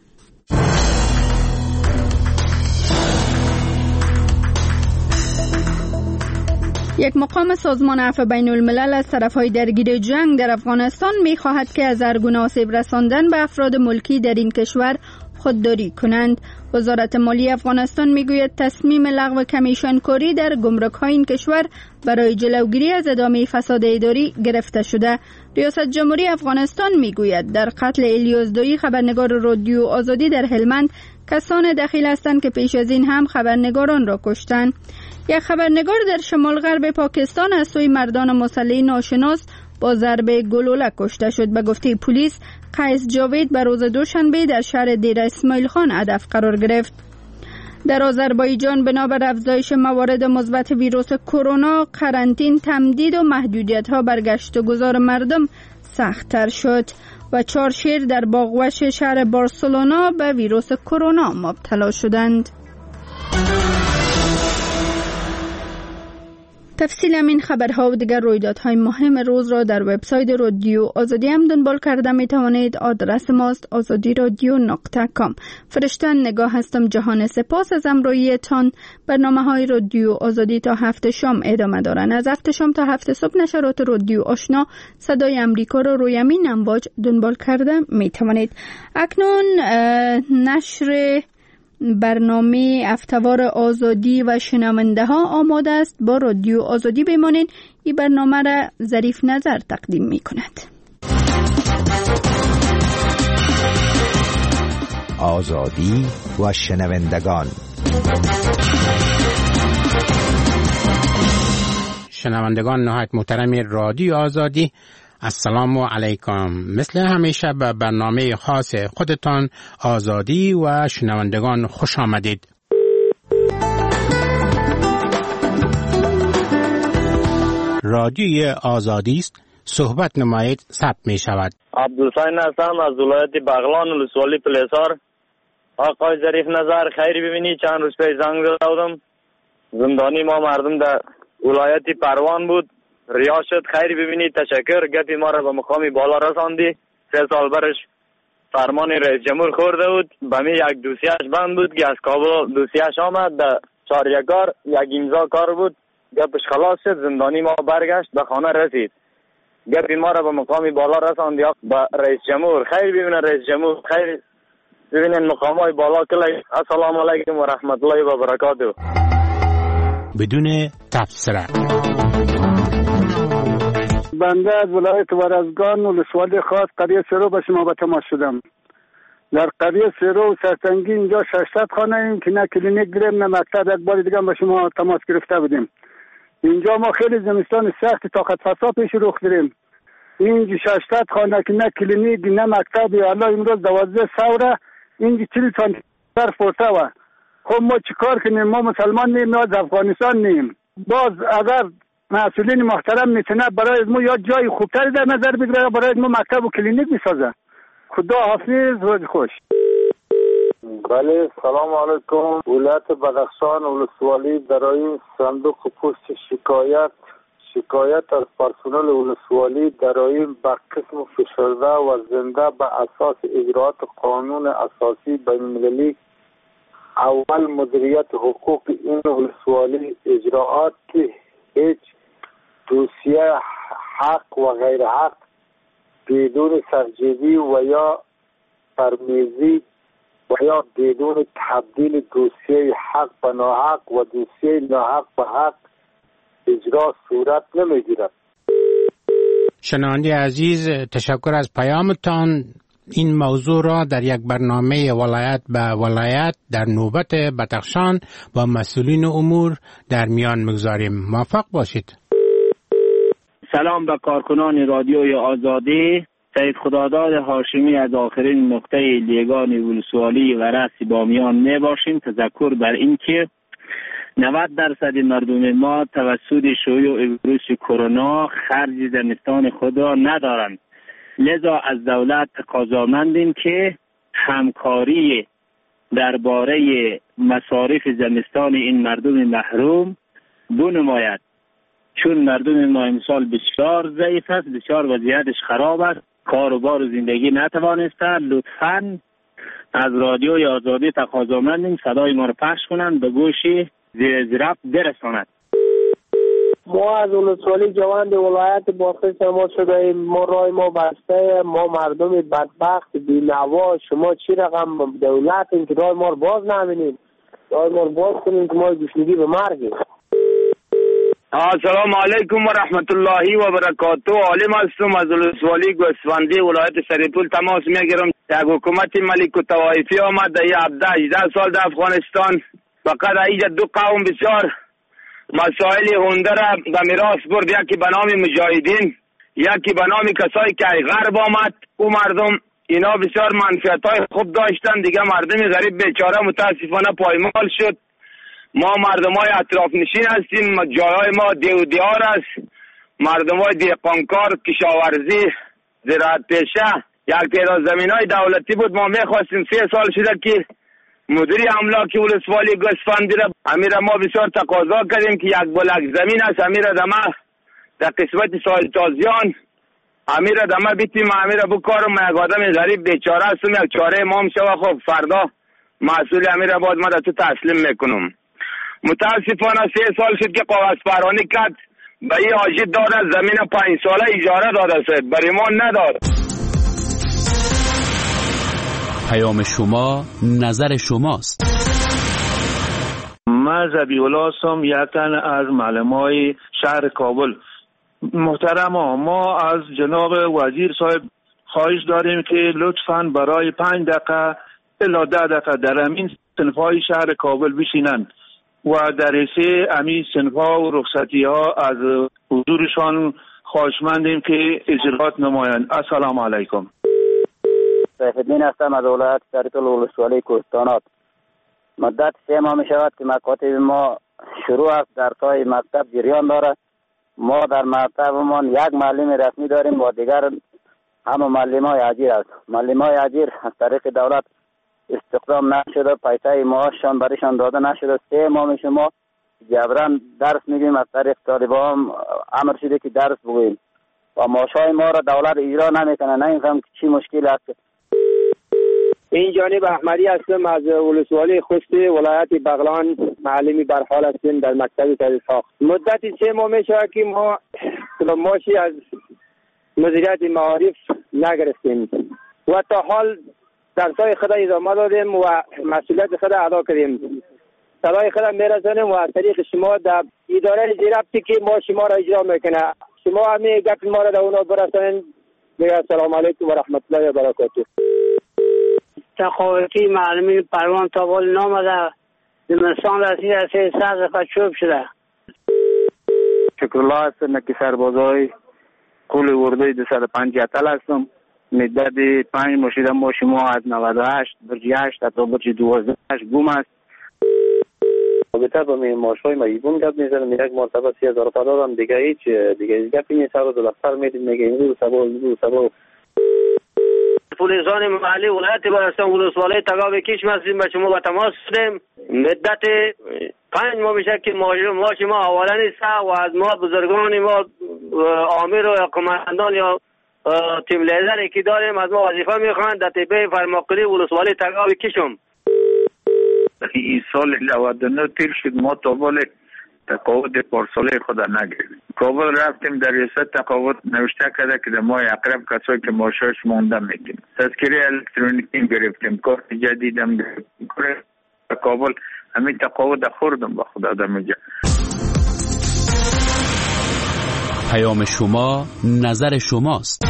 یک مقام سازمان عفو بین الملل از طرفهای درگیر جنگ در افغانستان می خواهد که از هر گونه آسیب رساندن به افراد ملکی در این کشور خودداری کنند. وزارت مالی افغانستان میگوید تصمیم لغو کمیشن کاری در گمرک‌های این کشور برای جلوگیری از ادامه فساد اداری گرفته شده. ریاست جمهوری افغانستان میگوید در قتل الیاس دویی خبرنگار رادیو آزادی در هلمند کسان دخیل هستند که پیش از این هم خبرنگاران را کشتند. یک خبرنگار در شمال غرب پاکستان از سوی مردان مسلح ناشناس با ضرب گلوله کشته شد. به گفته پلیس قیس جاوید به روز دوشنبه در شهر دیر اسماعیل خان هدف قرار گرفت. در آذربایجان بنابر افزایش موارد مثبت ویروس کرونا قرنطینه تمدید و محدودیت‌ها بر گشت و گذار مردم سخت‌تر شد و 4 شیر در باغوش شهر بارسلونا به ویروس کرونا مبتلا شدند. تفصیل این خبرها و دیگر رویدادهای مهم روز را در وبسایت رادیو آزادی هم دنبال کرده می توانید. آدرس ماست azadiradio.com. فرشته نگاه هستم. جهان سپاس از همراهیتان. برنامه‌های رادیو آزادی تا 7 شام ادامه دارند. از 7 شام تا 7 صبح نشرات رادیو آشنا صدای امریکا را روی همین امواج دنبال کرده می توانید. اکنون نشر برنامه افتوار آزادی و شنونده ها آماده است. با رادیو آزادی بمانید. این برنامه را ظریف نظر تقدیم می کند. آزادی و شنوندگان. شنوندگان نهایت محترم رادیو آزادی، السلام علیکم. مثل همیشه به برنامه خاص خودتان آزادی و شنوندگان خوش آمدید. رادیوی آزادی است، صحبت نمایید ثبت می شود. عبدالحسین هستم از ولایت بغلان ولسوالی پلیسار. آقای ظریف نظر خیری ببینی چند روز پیش زنگ زدم. زندانی ما مردم در ولایت پروان بود. ریا شد. خیری ببینید تشکر. گپی ما را به مقامی بالا رساندی. 3 سال برش فرمان رئیس جمهور خورده بود. بمی یک دوسیهش بند بود که از کابل دوسیهش آمد در 4 یکار یک امضا کار بود. گپش خلاص شد. زندانی ما برگشت به خانه رسید. گپی ما را به مقامی بالا رساندی به رئیس جمهور. خیر ببینن رئیس جمهور. خیر ببینن مقامای بالا کلی. السلام علیکم و رحمت الله و برکاته. بدون تفسیر. بنده از ولایت ورزگان ولسوالی خاص قریه سرو به شما به تماس شدم. در قریه سرو و سرسنگی اینجا 600 خانه ایم که نه کلینیک داریم نه مکتب. یک بار دیگه به شما تماس گرفته بودیم. اینجا ما خیلی زمستان سخت طاقت فرسا پیش رو داریم. اینجا 600 خانه که نه کلینیک نه مکتب. الله امروز 12 سوره اینجا 40 سانتیمتر فرسه و خب ما چیکار کنیم؟ ما مسلمان نیم، از افغانستان نیم. باز اگر مسئولین محترم میتونه برای ما یا جای خوبتری در نظر بگیره برای ما مکتب و کلینیک میسازه. خدا حافظ. روز خوش. بله سلام علیکم. ولایت بدخشان ولسوالی برای صندوق پست شکایت از پرسنل ولسوالی برای به قسم فشرده و زنده به اساس اجرات قانون اساسی بین المللی اول مدیریت حقوق این ولسوالی اجراعات که هیچ دوسیه حق و غیر حق بدون سرجیبی و یا ترمیزی و یا بدون تبدیل دوسیه حق به ناحق و دوسیه ناحق به حق اجرا صورت نمیگیرد. شنونده عزیز، تشکر از پیامتان. این موضوع را در یک برنامه ولایت به ولایت در نوبت بدخشان با مسئولین امور در میان میگذاریم. موفق باشید. سلام به کارکنان رادیوی آزادی. سید خداداد هاشمی از آخرین نقطه لیگان ولسوالی و رأس بامیان می باشیم. تذکر بر این که 90% مردم ما توسط شیوع ویروس کرونا خرج زمستان خود را ندارند. لذا از دولت تقاضامندیم که همکاری درباره مصارف زمستان این مردم محروم بنماید، چون مردم ما امسال بسیار ضعیف است، بسیار وضعیتش خراب است، کار و بار و زندگی نتوانسته. لطفاً از رادیوی آزادی تقاضامندیم صدای ما رو پخش کنند، به گوش زیرفت برساند. ما از ولسوالی جوان ولایت باقی ما شده، ما رای ما بسته، ما مردم بدبخت بی‌نوا. شما چی رقم دولت این که رای ما رو باز نمینید، رای ما رو باز کنیم که ما گشنگی به مرگیم. السلام علیکم و رحمت الله و برکاته. عالم هستم از ولسوالی گوسفندی ولایت سریپول تماس میگیرم. یک حکومت ملک و طوایفی آمد در 17-18 سال در افغانستان. فقط اینجا دو قوم بسیار مسائل هنده را به میراث برد، یکی به نام مجاهدین، یکی به نام کسایی که غرب آمد. او مردم اینا بسیار منفعت های خوب داشتن، دیگه مردم غریب بیچاره متاسفانه پایمال شد. ما مردم های اطراف نشین هستیم، جای ما دیو دیار است، مردم های دیقانکار، کشاورزی، زراعت پیشه. یک تعداد زمین های دولتی بود، ما میخواستیم 3 سال شده که مدیری املاک ولسوالی گوسفندی را امیر ما بسیار تقاضا کردیم که یک بلک زمین است، امیر دمه در قسمت ساحل تازیان امیر دمه بیتیم، امیر بکارم. یک آدم غریب بیچاره هستم، یک چاره ما میشوه. خب فردا مسئول امیر باید ما تو تسلیم میکنم. متاسفانه 3 سال شد که کاغذ پرانی کرد، به این حاجی داد از زمین 5 ساله اجاره داده شد، برای ما نداد. پیام شما نظر شماست. من زبی‌الله هستم، یکن از معلمای شهر کابل. محترم ما از جناب وزیر صاحب خواهش داریم که لطفاً برای 5 دقیقه الا 10 دقیقه در همین صنف‌های شهر کابل بشینند و در حصه همین صنف‌ها و رخصتی‌ها از حضورشان خواهشمندیم که اجرات نمایند. السلام علیکم. سیف‌الدین هستم از ولایت سریپول ولسوالی کوهستانات. مدت 3 ماه می شود که مکاتب ما شروع است، درس‌های مکتب جریان دارد. ما در مکتبمان یک معلم رسمی داریم و دیگر همه معلم‌های اجیر است. معلم‌های اجیر از طریق دولت استخدام نشده، پیسه معاششان برایشان داده نشده. 3 ماه می شما جبران درس میگیم، از طریق طالبان امر شده که درس بگوییم و معاشهای ما را دولت اجرا نمیکنه. نمیفهم چی مشکل است. این جانب احمدی هستم از ولسوالی خوست ولایت بغلان، معلمی برحال هستیم در مکتب تحصیل ساخت. مدت 3 ماه می شود که ما ماشی از مدیریت معارف نگرفتیم و تا حال درسای خود ادامه دادیم و مسئولیت خود ادا کردیم. صدای خود میرسانیم و از طریق شما در اداره زیرفتی که ما شما را اجرا میکنه، شما همه گپ ما را در اونا برسانید. السلام علیکم و رحمت الله و برکاته. تقاوتی معلمی پروان تا بال نامده زمستان رسید از 300 دفعه چوب شده. شکرالله هستم که سربازای قول ورده 205 اتل هستم. مدت 5 ماه شده ما شما از 98 برج 8 تا برج 12 گم است. البته با ماشای مجبور گپ میزنم، یک مرتبه 30,000 تا دادم، دیگه هیچ دیگه گپی نیست. رو دفتر میدیم میگه این سبا پلیسان محلی ولایت بلوچستان ولسوالی تگاو کیش هستیم، به شما با تماس شدیم. مدت 5 ماه میشه که ما شما حواله نیست و از ما بزرگان ما آمیر و قماندان یا تیم لیدری که داریم از ما وظیفه میخوان در تیپه فرماقلی ولسوالی تگاو کیشم. این سال 99 تیر شد ما تا بال تقاعد پارساله خود نگیریم. کابل رفتیم در ریاست تقاعد نوشته کرده که در ماه اقرب کسایی که ماشاش مونده میگیم. تذکره الکترونیکی گرفتیم، کارت جدیدم گرفتیم. کابل همین تقاعد خوردم با خدا در میگه. پیام شما نظر شماست.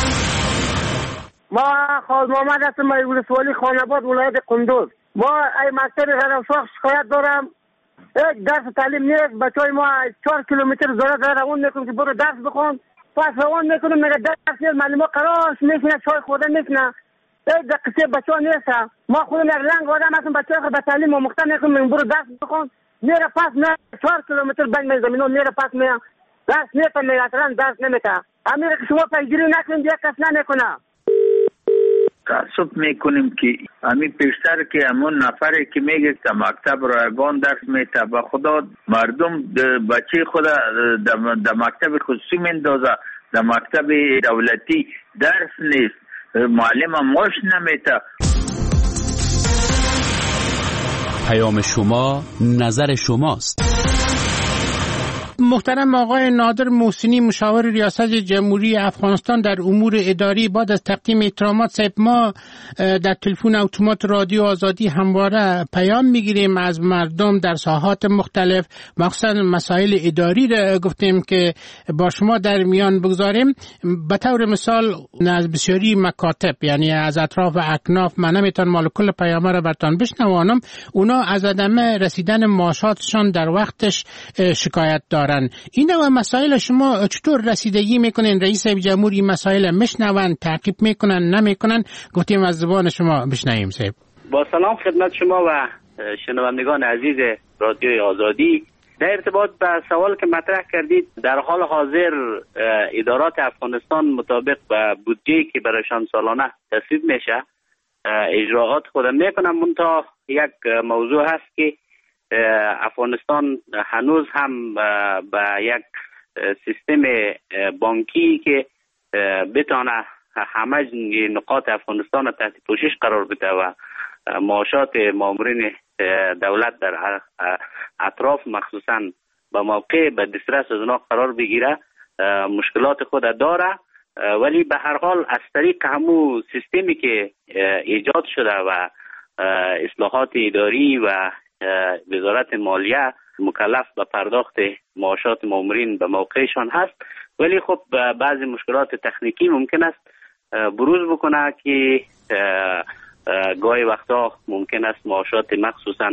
ما خالد محمد هستم، ولسوالی خاناباد ولایت قندوز. ما ای مکتب غرمساخ شکایت دارم، یک درس تعلیم نیست. بچهای ما 4 کیلومتر زیاده روان میکنن که برو درس بخون، پس روان میکنن میگه درس نیست، معلم قرارش میشینه چای خورده میکنه. یک دقیقه بچه‌ها نیست. ما خودم یک لنگ آدم هستم، بچه‌ها به تعلیم آموخته میکنم برو درس بخون، میره پس میره 4 کیلومتر بین زمینو میره پس میره درس نیست، میگه اصلا درس نمیکنه. امیر که شما پیگیری نکنید یک کس نمیکنه. تعصب میکنیم که همین پیشتر که همون نفری که میگه که مکتب رایگان درس میته، به خدا مردم بچه خود در مکتب خصوصی میندازه، در مکتب دولتی درس نیست، معلم ماش نمیته. پیام شما نظر شماست. محترم آقای نادر محسنی، مشاور ریاست جمهوری افغانستان در امور اداری، بعد از تقدیم احترامات صاحب، ما در تلفن اتومات رادیو آزادی همواره پیام میگیریم از مردم در ساحات مختلف، مخصوصا مسائل اداری را گفتیم که با شما در میان بگذاریم. به طور مثال از بسیاری مکاتب، یعنی از اطراف اکناف، من نمیتونم مال کل پیامه را برتان بشنوانم، اونا از عدم رسیدن معاشاتشان در وقتش شکایت دارن. این و مسائل شما چطور رسیدگی میکنین؟ رئیس جمهوری مسائل میشنون، تعقیب میکنن، نمیکنن؟ گفتیم از زبان شما بشنویم. صاحب با سلام خدمت شما و شنوندگان عزیز رادیوی آزادی. در ارتباط به سوال که مطرح کردید، در حال حاضر ادارات افغانستان مطابق به بودجه‌ای که برایشان سالانه تصویب میشه اجراعات خود میکنن. منتها یک موضوع هست که افغانستان هنوز هم به یک سیستم بانکی که بتانه همه نقاط افغانستان تحت پوشش قرار بده و معاشات مامورین دولت در اطراف مخصوصا به موقع به دسترس از اونا قرار بگیره مشکلات خود داره. ولی به هر حال از طریق همو سیستمی که ایجاد شده و اصلاحات اداری و وزارت مالیه مکلف به پرداخت معاشات مامورین به موقعشان هست، ولی خب بعضی مشکلات تکنیکی ممکن است بروز بکنه که گاهی وقتا ممکن است معاشات مخصوصا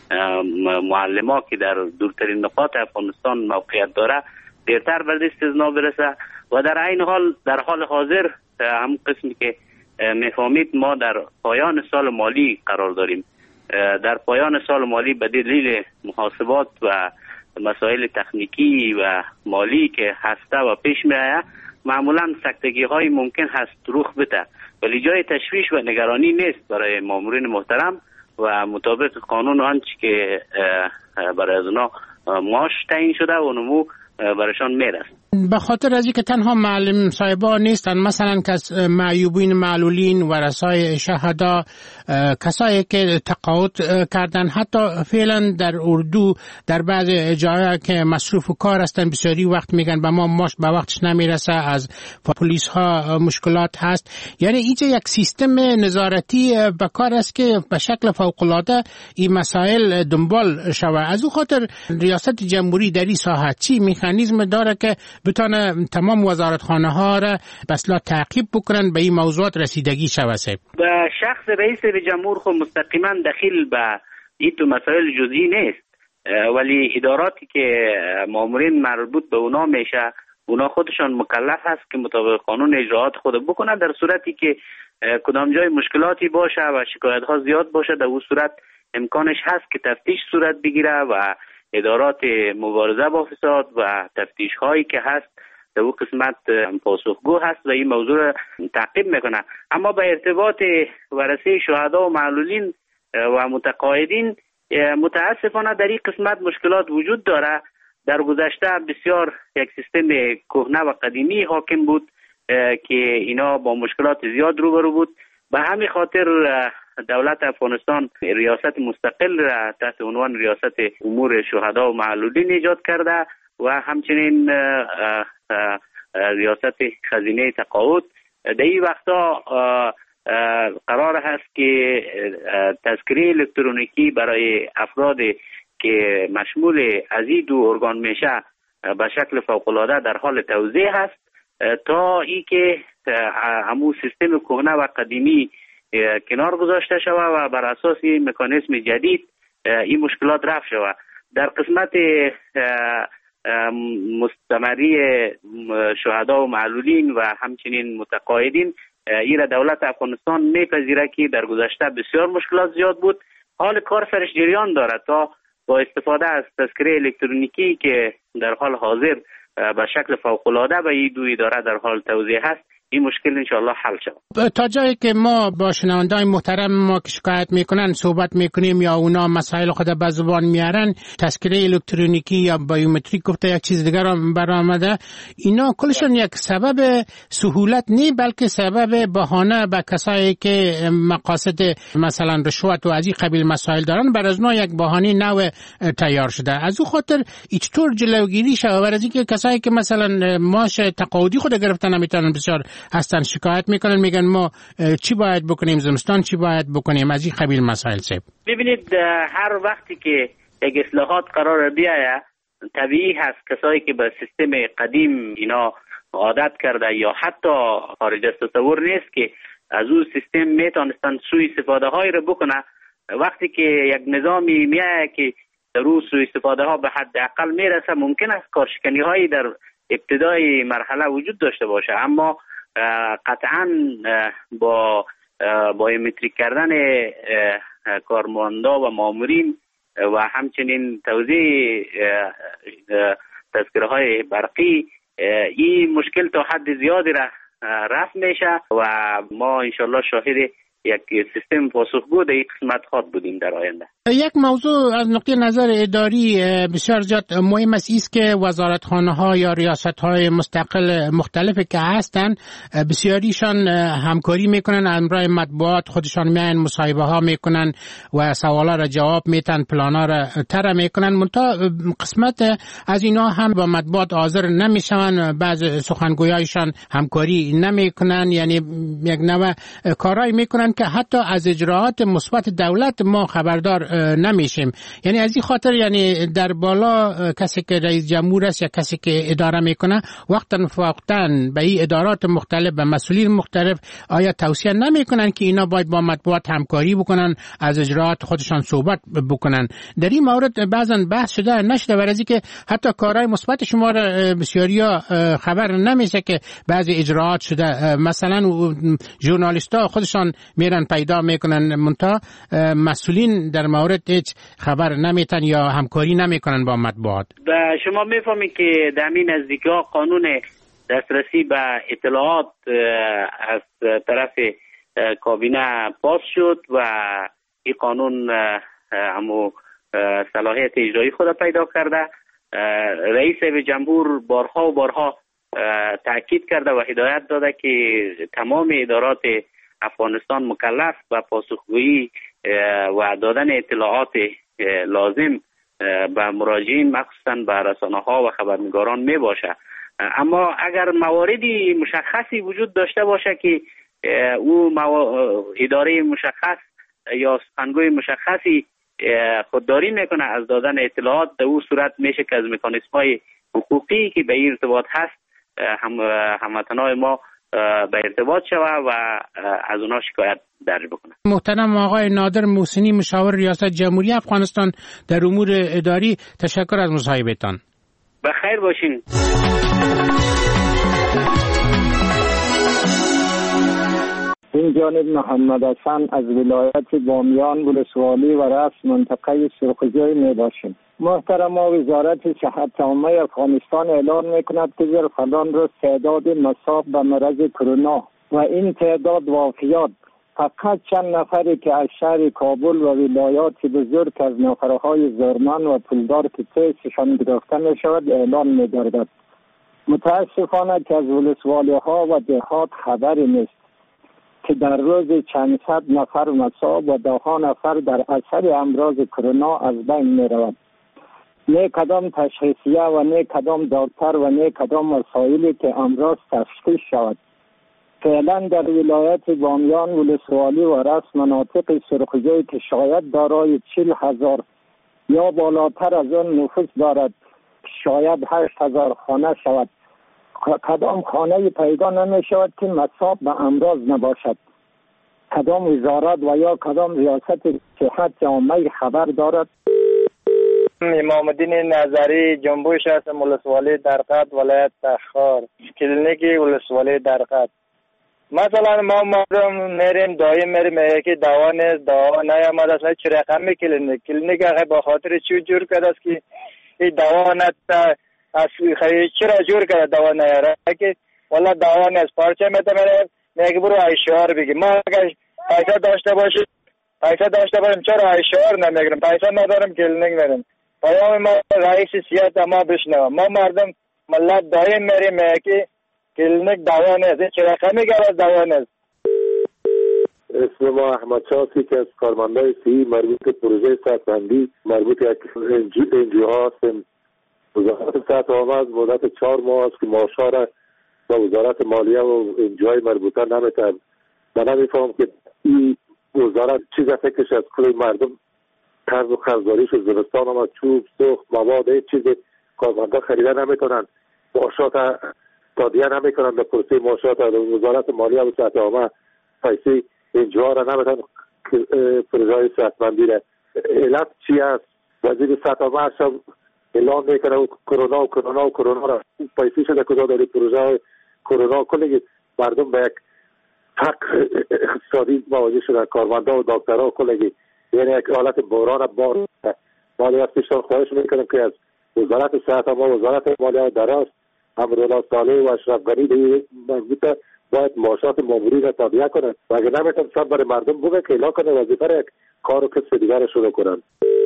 معلمان که در دورترین نقاط افغانستان موقعیت داره دیرتر به دست ازنا برسه. و در عین حال در حال حاضر هم قسمی که میفهمید ما در پایان سال مالی قرار داریم. در پایان سال مالی به دلیل محاسبات و مسائل تکنیکی و مالی که هسته و پیش می آید معمولا سکتگی های ممکن هست رخ بده، ولی جای تشویش و نگرانی نیست برای مامورین محترم و مطابق قانون آنچه که برای از اونا معاش تعیین شده و نمو برایشان میرسه. به خاطر از اینکه تنها معلم صاحبا نیستن، مثلا معیوبین، معلولین، ورثای شهدا، کسایی که تقاعد کردن، حتی فعلا در اردو در بعض جاها که مصروف و کار هستن بسیاری وقت میگن به ما ماش به وقتش نمیرسه، از پلیس ها مشکلات هست. یعنی اینجا یک سیستم نظارتی به کار است که به شکل فوق العاده این مسائل دنبال شود. از اون خاطر ریاست جمهوری در این ساحه چی مکانیزم داره که بتونه تمام وزارتخانه ها را بسلا تعقیب بکنن به این موضوعات رسیدگی شود؟ به شخص رئیس جمهور خود مستقیما دخیل به این تو مسائل جزئی نیست، ولی اداراتی که مامورین مربوط به اونا میشه اونا خودشان مکلف هست که مطابق قانون اجراعات خود بکنن. در صورتی که کدام جای مشکلاتی باشه و شکایت ها زیاد باشه در اون صورت امکانش هست که تفتیش صورت بگیره و ادارات مبارزه با فساد و تفتیش هایی که هست در اون قسمت پاسخگو هست و این موضوع را تعقیب میکنه. اما به ارتباط ورثه شهدا و معلولین و متقاعدین متاسفانه در این قسمت مشکلات وجود داره. در گذشته بسیار یک سیستم کهنه و قدیمی حاکم بود که اینا با مشکلات زیاد روبرو بود. به همین خاطر دولت افغانستان ریاست مستقل را تحت عنوان ریاست امور شهدا و معلولین ایجاد کرده و همچنین ریاست خزینه تقاعد. در این وقتا قرار هست که تذکره الکترونیکی برای افراد که مشمول از این دو ارگان میشه به شکل فوق‌العاده در حال توزیع هست تا ای که همون سیستم کهنه و قدیمی کنار گذاشته شود و بر اساس مکانیزم جدید این مشکلات رفع شود. در قسمت مستمری شهدا و معلولین و همچنین متقاعدین ایره دولت افغانستان میپذیره که در گذشته بسیار مشکلات زیاد بود. حال کار سرش جریان دارد تا با استفاده از تذکره الکترونیکی که در حال حاضر به شکل فوق‌العاده به این دو اداره در حال توزیع هست این مشکل انشاءالله حل شود. تا جایی که ما با شنوندگان محترم ما که شکایت میکنن صحبت میکنیم یا اونا مسائل خود به زبان میارن، تذکره الکترونیکی یا بایومتریک گفته یک چیز دیگر هم برآمده، اینا کلشون یک سبب سهولت نی بلکه سبب بهانه به کسایی که مقاصد مثلا رشوت و از این قبیل مسائل دارن بر از یک بهانه نو تیار شده. از او خاطر چطور جلوگیری شود بر از اینکه کسایی که مثلا ماش تقاعدی خود گرفتن نمیتونن بسیار هستن شکایت میکنن میگن ما چی باید بکنیم زمستان چی باید بکنیم از این قبیل مسائل سیب. ببینید هر وقتی که یک اصلاحات قرار بیاید طبیعی هست کسایی که به سیستم قدیم اینا عادت کرده یا حتی خارج از تصور نیست که از اون سیستم میتونستن سوء استفاده هایی رو بکنه. وقتی که یک نظامی میاد که در اون سوء استفاده ها به حد اقل میرسه ممکن است کارشکنی هایی در ابتدای مرحله وجود داشته باشه، اما قطعا با بایومتریک کردن کارمندا و مامورین و همچنین توزیع تذکره های برقی این مشکل تا حد زیادی رفع میشه و ما انشالله شاهد یک سیستم پاسخگو در این قسمت خواهد بودیم در آینده. یک موضوع از نقطه نظر اداری بسیار زیاد مهم است که وزارتخانه‌ها یا ریاست‌های مستقل مختلفی که هستند بسیاریشان همکاری میکنن، امرای مطبوعات خودشان میان مصاحبه‌ها میکنن و سوالا را جواب میتن، پلانا را طرح میکنن، منتها قسمت از اینا هم با مطبوعات حاضر نمیشون، بعض سخنگویایشان همکاری نمیکنن، یعنی یک نوع کارایی میکنن که حتی از اجراعات مثبت دولت ما خبردار نمیشیم. یعنی از این خاطر یعنی در بالا کسی که رئیس جمهور است یا کسی که اداره میکنه وقتا فوقتاً به این ادارات مختلف به مسئولین مختلف آیا توصیه نمیکنن که اینا باید با مطبوعات همکاری بکنن، از اجراعات خودشان صحبت بکنن؟ در این مورد بعضا بحث شده نشده برای که حتی کارهای مثبت شما را بسیاریا خبر نمیشه که بعضی اجراعات شده، مثلا ژورنالیست‌ها خودشان میرن پیدا میکنن منتها مسئولین در مورد هیچ خبر نمیتن یا همکاری نمیکنن با مطبوعات. شما میفهمید که در این نزدیکی‌ها قانون دسترسی به اطلاعات از طرف کابینه پاس شد و این قانون همو صلاحیت اجرایی خود پیدا کرده. رئیس جمهور بارها و بارها تاکید کرده و هدایت داده که تمام ادارات افغانستان مکلف به پاسخگویی و دادن اطلاعات لازم به مراجعین مخصوصا به رسانه‌ها و خبرنگاران می باشه. اما اگر مواردی مشخصی وجود داشته باشه که او اداره مشخص یا سخنگوی مشخصی خودداری میکنه از دادن اطلاعات، در او صورت میشه که از مکانیزم‌های حقوقی که به این ارتباط هست هموطنان ما به ارتباط شود و از اونا شکایت درج بکنه. محترم آقای نادر محسنی، مشاور ریاست جمهوری افغانستان در امور اداری، تشکر از مصاحبهتان. بخیر باشین. این جانب محمد حسن از ولایت بامیان ولسوالی و رأس منطقه سرخوزی می باشیم. محترم وزارت صحت عامه افغانستان اعلان میکند که در فلان روز تعداد مصاب به مرض کرونا و این تعداد وفیات فقط چند نفری که از شهر کابل و ولایات بزرگ از نفرهای زورمند و پولدار که تیسشان گرفته می شود اعلان می گردد. متاسفانه که از ولسوالی ها و دهات خبری نیست که در روز چند صد نفر مصاب و ده نفر در اثر امراض کرونا از بین می رود. نه کدام تشخیصیه و نه کدام دکتر و نه کدام مسائلی که امراض تشخیص شود. فعلا در ولایت بامیان ولسوالی و رأس مناطق سرخوزی که شاید دارای 40,000 یا بالاتر از آن نفوس دارد، شاید 8,000 خانه شود. کدام خانه پیدا نمی شود که مصاب به امراض نباشد. کدام وزارت و یا کدام ریاست صحت جامعه خبر دارد؟ امام الدین نظری جنبوش هستم، ولسوالی درقد ولایت تخار، کلینیکی ولسوالی درقد. مثلا ما مردم میریم دایم میریم یکی دوا نیست، دوا نیامد است. چه رقم کلینیک آخه با خاطر چی جور کرده است که این دوا نت از چرا جور کرده دوا نیاره که والا دوا نیست. پارچه میگه برو اشعار بگی. ما اگه پیسه داشته باشیم چرا اشعار نمیگیریم؟ پیسه نداریم کلینیک میریم. پیام ما رئیس سیاست ما بشنوه. ما مردم ملت دایم میریم که کلینیک دوا نیست. چه رقمی که از دوا نیست. اسم ما احمد شاسی که از کارمندای سی مربوط پروژه صحتمندی مربوط یک انجیو هستیم. وزارت صحت آمد مدت 4 ماه است که معاشا را با وزارت مالیه و انجیوهای مربوطه نمیتن. من نمیفهم که این وزارت چیز فکرش از کل مردم طرز و خرزاریش و زمستان آمد چوب سوخت مواد هیچ چیز کارمندا خریده نمیتونن. معاشات تادیه نمیکنن در پروسه معاشات. وزارت مالیه و صحت عامه پیسه انجیوها را نمیتن پروژه صحتمندی را. علت چی است؟ وزیر صحت عامه اعلان میکنه کرونا را پیسه شده کجا داری پروژه کرونا. کلی مردم به یک فقر اقتصادی مواجه شدن. کارمندا و دکترها کلی یعنی یک حالت بحران بار. ما در پیشتان خواهش میکنم که از وزارت صحت عامه و وزارت مالیه دراز امرالله صالح و اشرف غنی به مربوطه باید معاشات مامورین را تادیه کنند و اگر نمیتونن سب برای مردم بگه که اعلان کنه وظیفه را یک کار و کسب دیگر شروع کنند.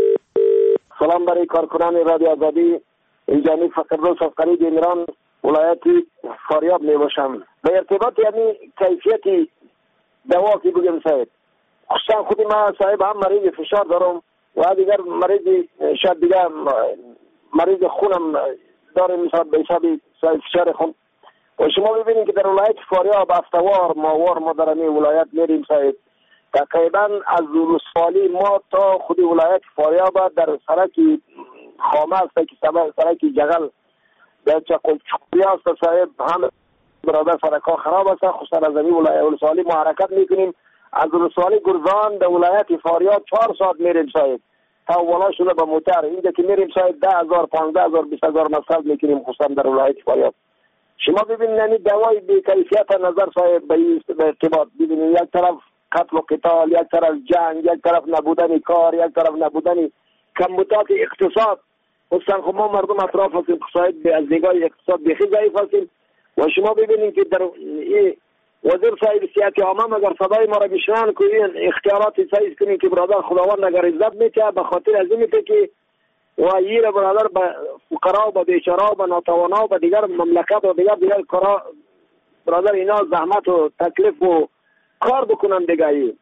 سلام برای کارکنان رادیو آزادی. اینجا فقیرروز از قریب ایران ولایتی فاریاب می باشم. به ارتباط یعنی کیفیت دوا که بگم صاحب، خصوصا خودی ما صاحب هم مریض فشار دارم و دیگر مریض شاید دیگر مریض خونم داره مثلا به حساب فشار خون. و شما ببینید که در ولایت فاریاب هفته‌وار ماهوار ما در این ولایت میریم صاحب. تقریبا از ولسوالی ما تا خود ولایت فاریاب در سرک خامه است که سرک جغل در چقلچوری است صاحب. هم برادر سرک‌ها خراب است. خصوصا از این ولایت ولسوالی ما حرکت میکنیم. از ولسوالی گرزان در ولایت فاریاب 4 ساعت میریم صاحب تا اولا شده به موتر. اینجا که میریم صاحب 10,000 15,000 20,000 مصرف میکنیم خصوصا در ولایت فاریاب. شما ببینید یعنی دوای بی کیفیت نظر صاحب به ارتباط ببینید. یک طرف قتل و قتال، یک طرف جنگ، یک طرف نبودن کار، یک طرف نبودن کمبودات اقتصاد. خصوصا خب ما مردم اطراف هستیم صاحب از نگاه اقتصاد بخی ضعیف هستیم. و شما ببینید که در وزیر صاحب سیاست عامه اگر صدای ما را بشنن که اختیارات صحیح کنین که برادر خداوند اگر عزت میده به خاطر از این که و یه برادر به فقرا و به بیچاره و به ناتوانا و به دیگر مملکت و دیگر کارا برادر اینا زحمت و تکلیف و کار بکنن دیگه.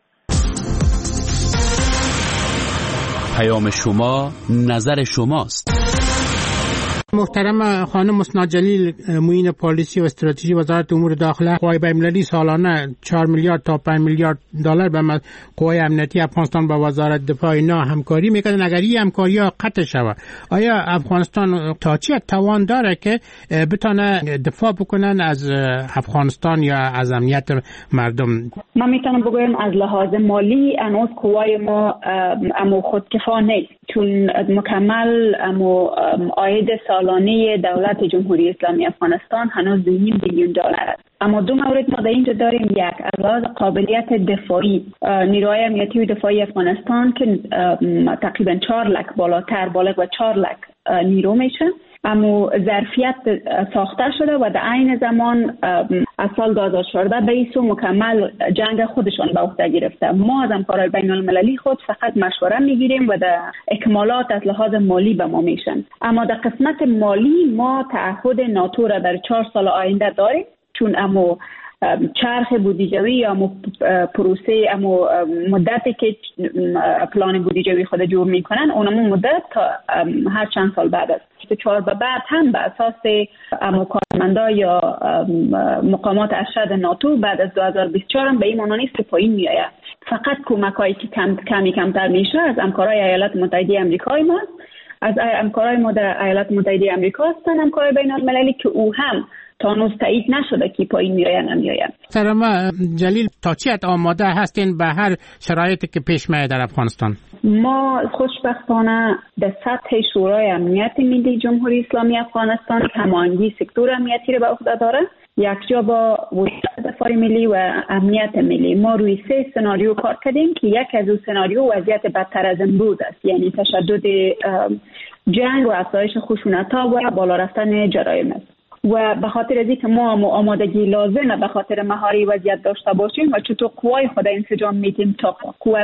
پیام شما نظر شماست. محترم خانم مسنا جلیل، معین پالیسی و استراتژی وزارت امور داخله، قوای بین‌المللی سالانه 4 میلیارد تا 5 میلیارد دلار به قوای امنیتی افغانستان با وزارت دفاع اینا همکاری میکنن. اگر این همکاری ها قطع شود آیا افغانستان تا چه توان داره که بتونه دفاع بکنن از افغانستان یا از امنیت مردم؟ من میتونم بگویم از لحاظ مالی هنوز قوای ما امو خودکفا نیست، چون مکمل امو عاید سالانه دولت جمهوری اسلامی افغانستان هنوز 2.5 بیلیون دلار است. اما دو مورد ما در اینجا داریم. یک، از لحاظ قابلیت دفاعی نیروهای امنیتی و دفاعی افغانستان که تقریبا 4 لک بالاتر بالغ و 4 لک نیرو میشن، اما ظرفیت ساخته شده و در عین زمان از سال 2014 به ایسو مکمل جنگ خودشان به عهده گرفته. ما از همکارای بین المللی خود فقط مشوره میگیریم و در اکمالات از لحاظ مالی به ما میشن. اما در قسمت مالی ما تعهد ناتو را در 4 سال آینده داریم، چون امو چرخ بودجوی یا پروسه امو مدتی که پلان بودجوی خود جور میکنن اونمون مدت تا هر چند سال بعد است. 4 به بعد هم به اساس امو کارمندا یا مقامات ارشد ناتو بعد از 2024 هم به این معنی نیست که پایین میآید. فقط کمکایی که کمی کمتر میشه از همکارای ایالات متحده آمریکای ماست از همکارای ما در ایالات متحده آمریکا هستن، همکارای بین المللی که او هم تا هنوز تایید نشده که پایین میآین نمیآین. سلام جلیل، تا چی حد آماده هستین به هر شرایطی که پیش میاد در افغانستان؟ ما خوشبختانه در سطح شورای امنیت ملی جمهوری اسلامی افغانستان کمانگی سکتور امنیتی رو به عهده داره، یک جا با وزارت دفاع ملی و امنیت ملی ما روی 3 سناریو کار کردیم که یک از اون سناریو وضعیت بدتر از امروز است، یعنی تشدد جنگ و افزایش خشونت‌ها و بالا رفتن جرایم است. و به خاطر از اینکه ما آمادگی لازمه به خاطر مهاری وضعیت داشته باشیم و چطور قوای خود انسجام میتیم تا قوت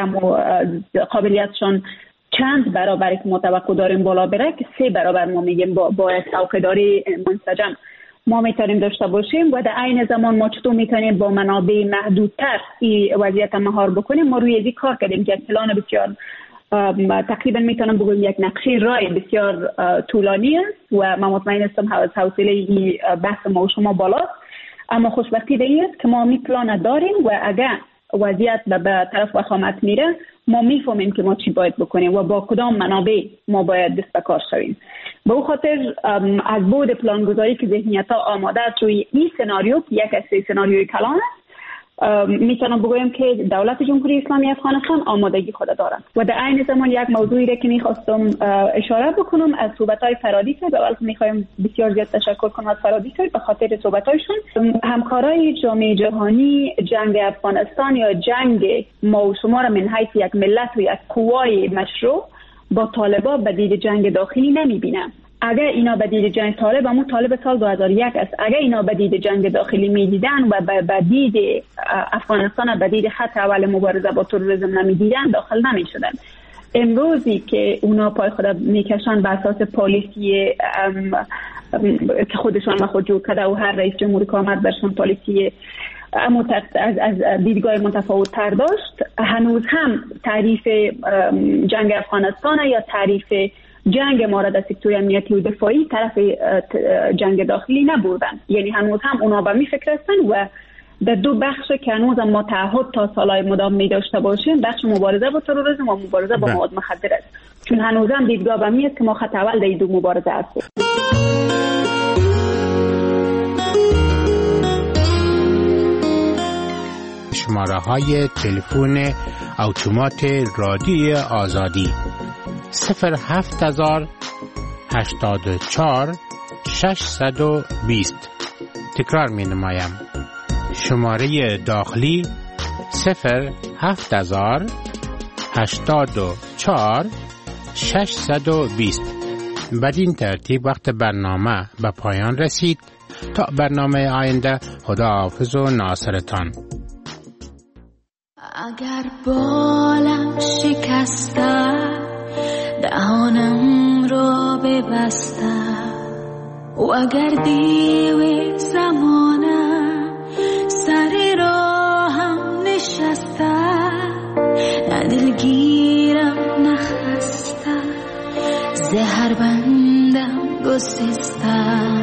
قابلیتشان چند برابر که ما توقع داریم بالا بره که 3 برابر ما میگیم باید څوکیداری منسجم ما میتونیم داشته باشیم و در عین زمان ما چطور میتونیم با منابع محدودتر این وضعیت مهار بکنیم. ما روی این کار کردیم که پلان بسیار تقریبا میتونم بگم یک نقشه راه بسیار طولانی است و من مطمئن هستم حوصله بحث ما و شما بالاست، اما خوشبختی به این است که ما می پلان داریم و اگر وضعیت به طرف وخامت میره ما میفهمیم که ما چی باید بکنیم و با کدام منابع ما باید دست به کار شویم. به او خاطر از بعد پلانگذاری که ذهنیت‌ها آماده است روی این سناریو که یک از 3 سناریوی کلان است، میتونم بگویم که دولت جمهوری اسلامی افغانستان آمادگی خود دارد. و در عین زمان یک موضوعی را که میخواستم اشاره بکنم از صحبت‌های فرادی که اول میخوایم بسیار زیاد تشکر کنم از فرادی به خاطر صحبت‌هایشون. همکارای جامعه جهانی جنگ افغانستان یا جنگ ما و شما را من حیث یک ملت و یک قوای مشروع با طالبان به دید جنگ داخلی نمیبینن. اگر اینا به دید جنگ طالب سال 2001 است، اگر اینا به دید جنگ داخلی میدیدن و به دید افغانستان به دید خط اول مبارزه با تروریسم نمیدیدن داخل نمیشدن. امروزی که اونا پای خود میکشن بر اساس پالیسی که خودشان با خود جور کرده و هر رئیس جمهوری که آمد برشون پالیسی از دیدگاه متفاوت تر داشت، هنوز هم تعریف جنگ افغانستان یا تعریف جنگ ما را در سکتور امنیتی و دفاعی طرف جنگ داخلی نبردن. یعنی هنوز هم اونا به می فکر هستن و در 2 بخش که هنوز هم ما تعهد تا سالهای مدام می داشته باشیم، بخش مبارزه با تروریسم و مبارزه با مواد مخدر است، چون هنوز هم دیدگاه به می است که ما خط اول در این 2 مبارزه هستیم. شماره های تلفن اتومات رادیوی آزادی 07000 84 620. تکرار می نمایم. شماره داخلی 07000 84 620. بدین ترتیب وقت برنامه به پایان رسید. تا برنامه آینده، خداحافظ و ناصرتان. اگر بالم شکسته دهانم را ببسته و اگر دیو زمانه سر راهم نشسته، نه دلگیرم نخسته زهر بندم گسسته.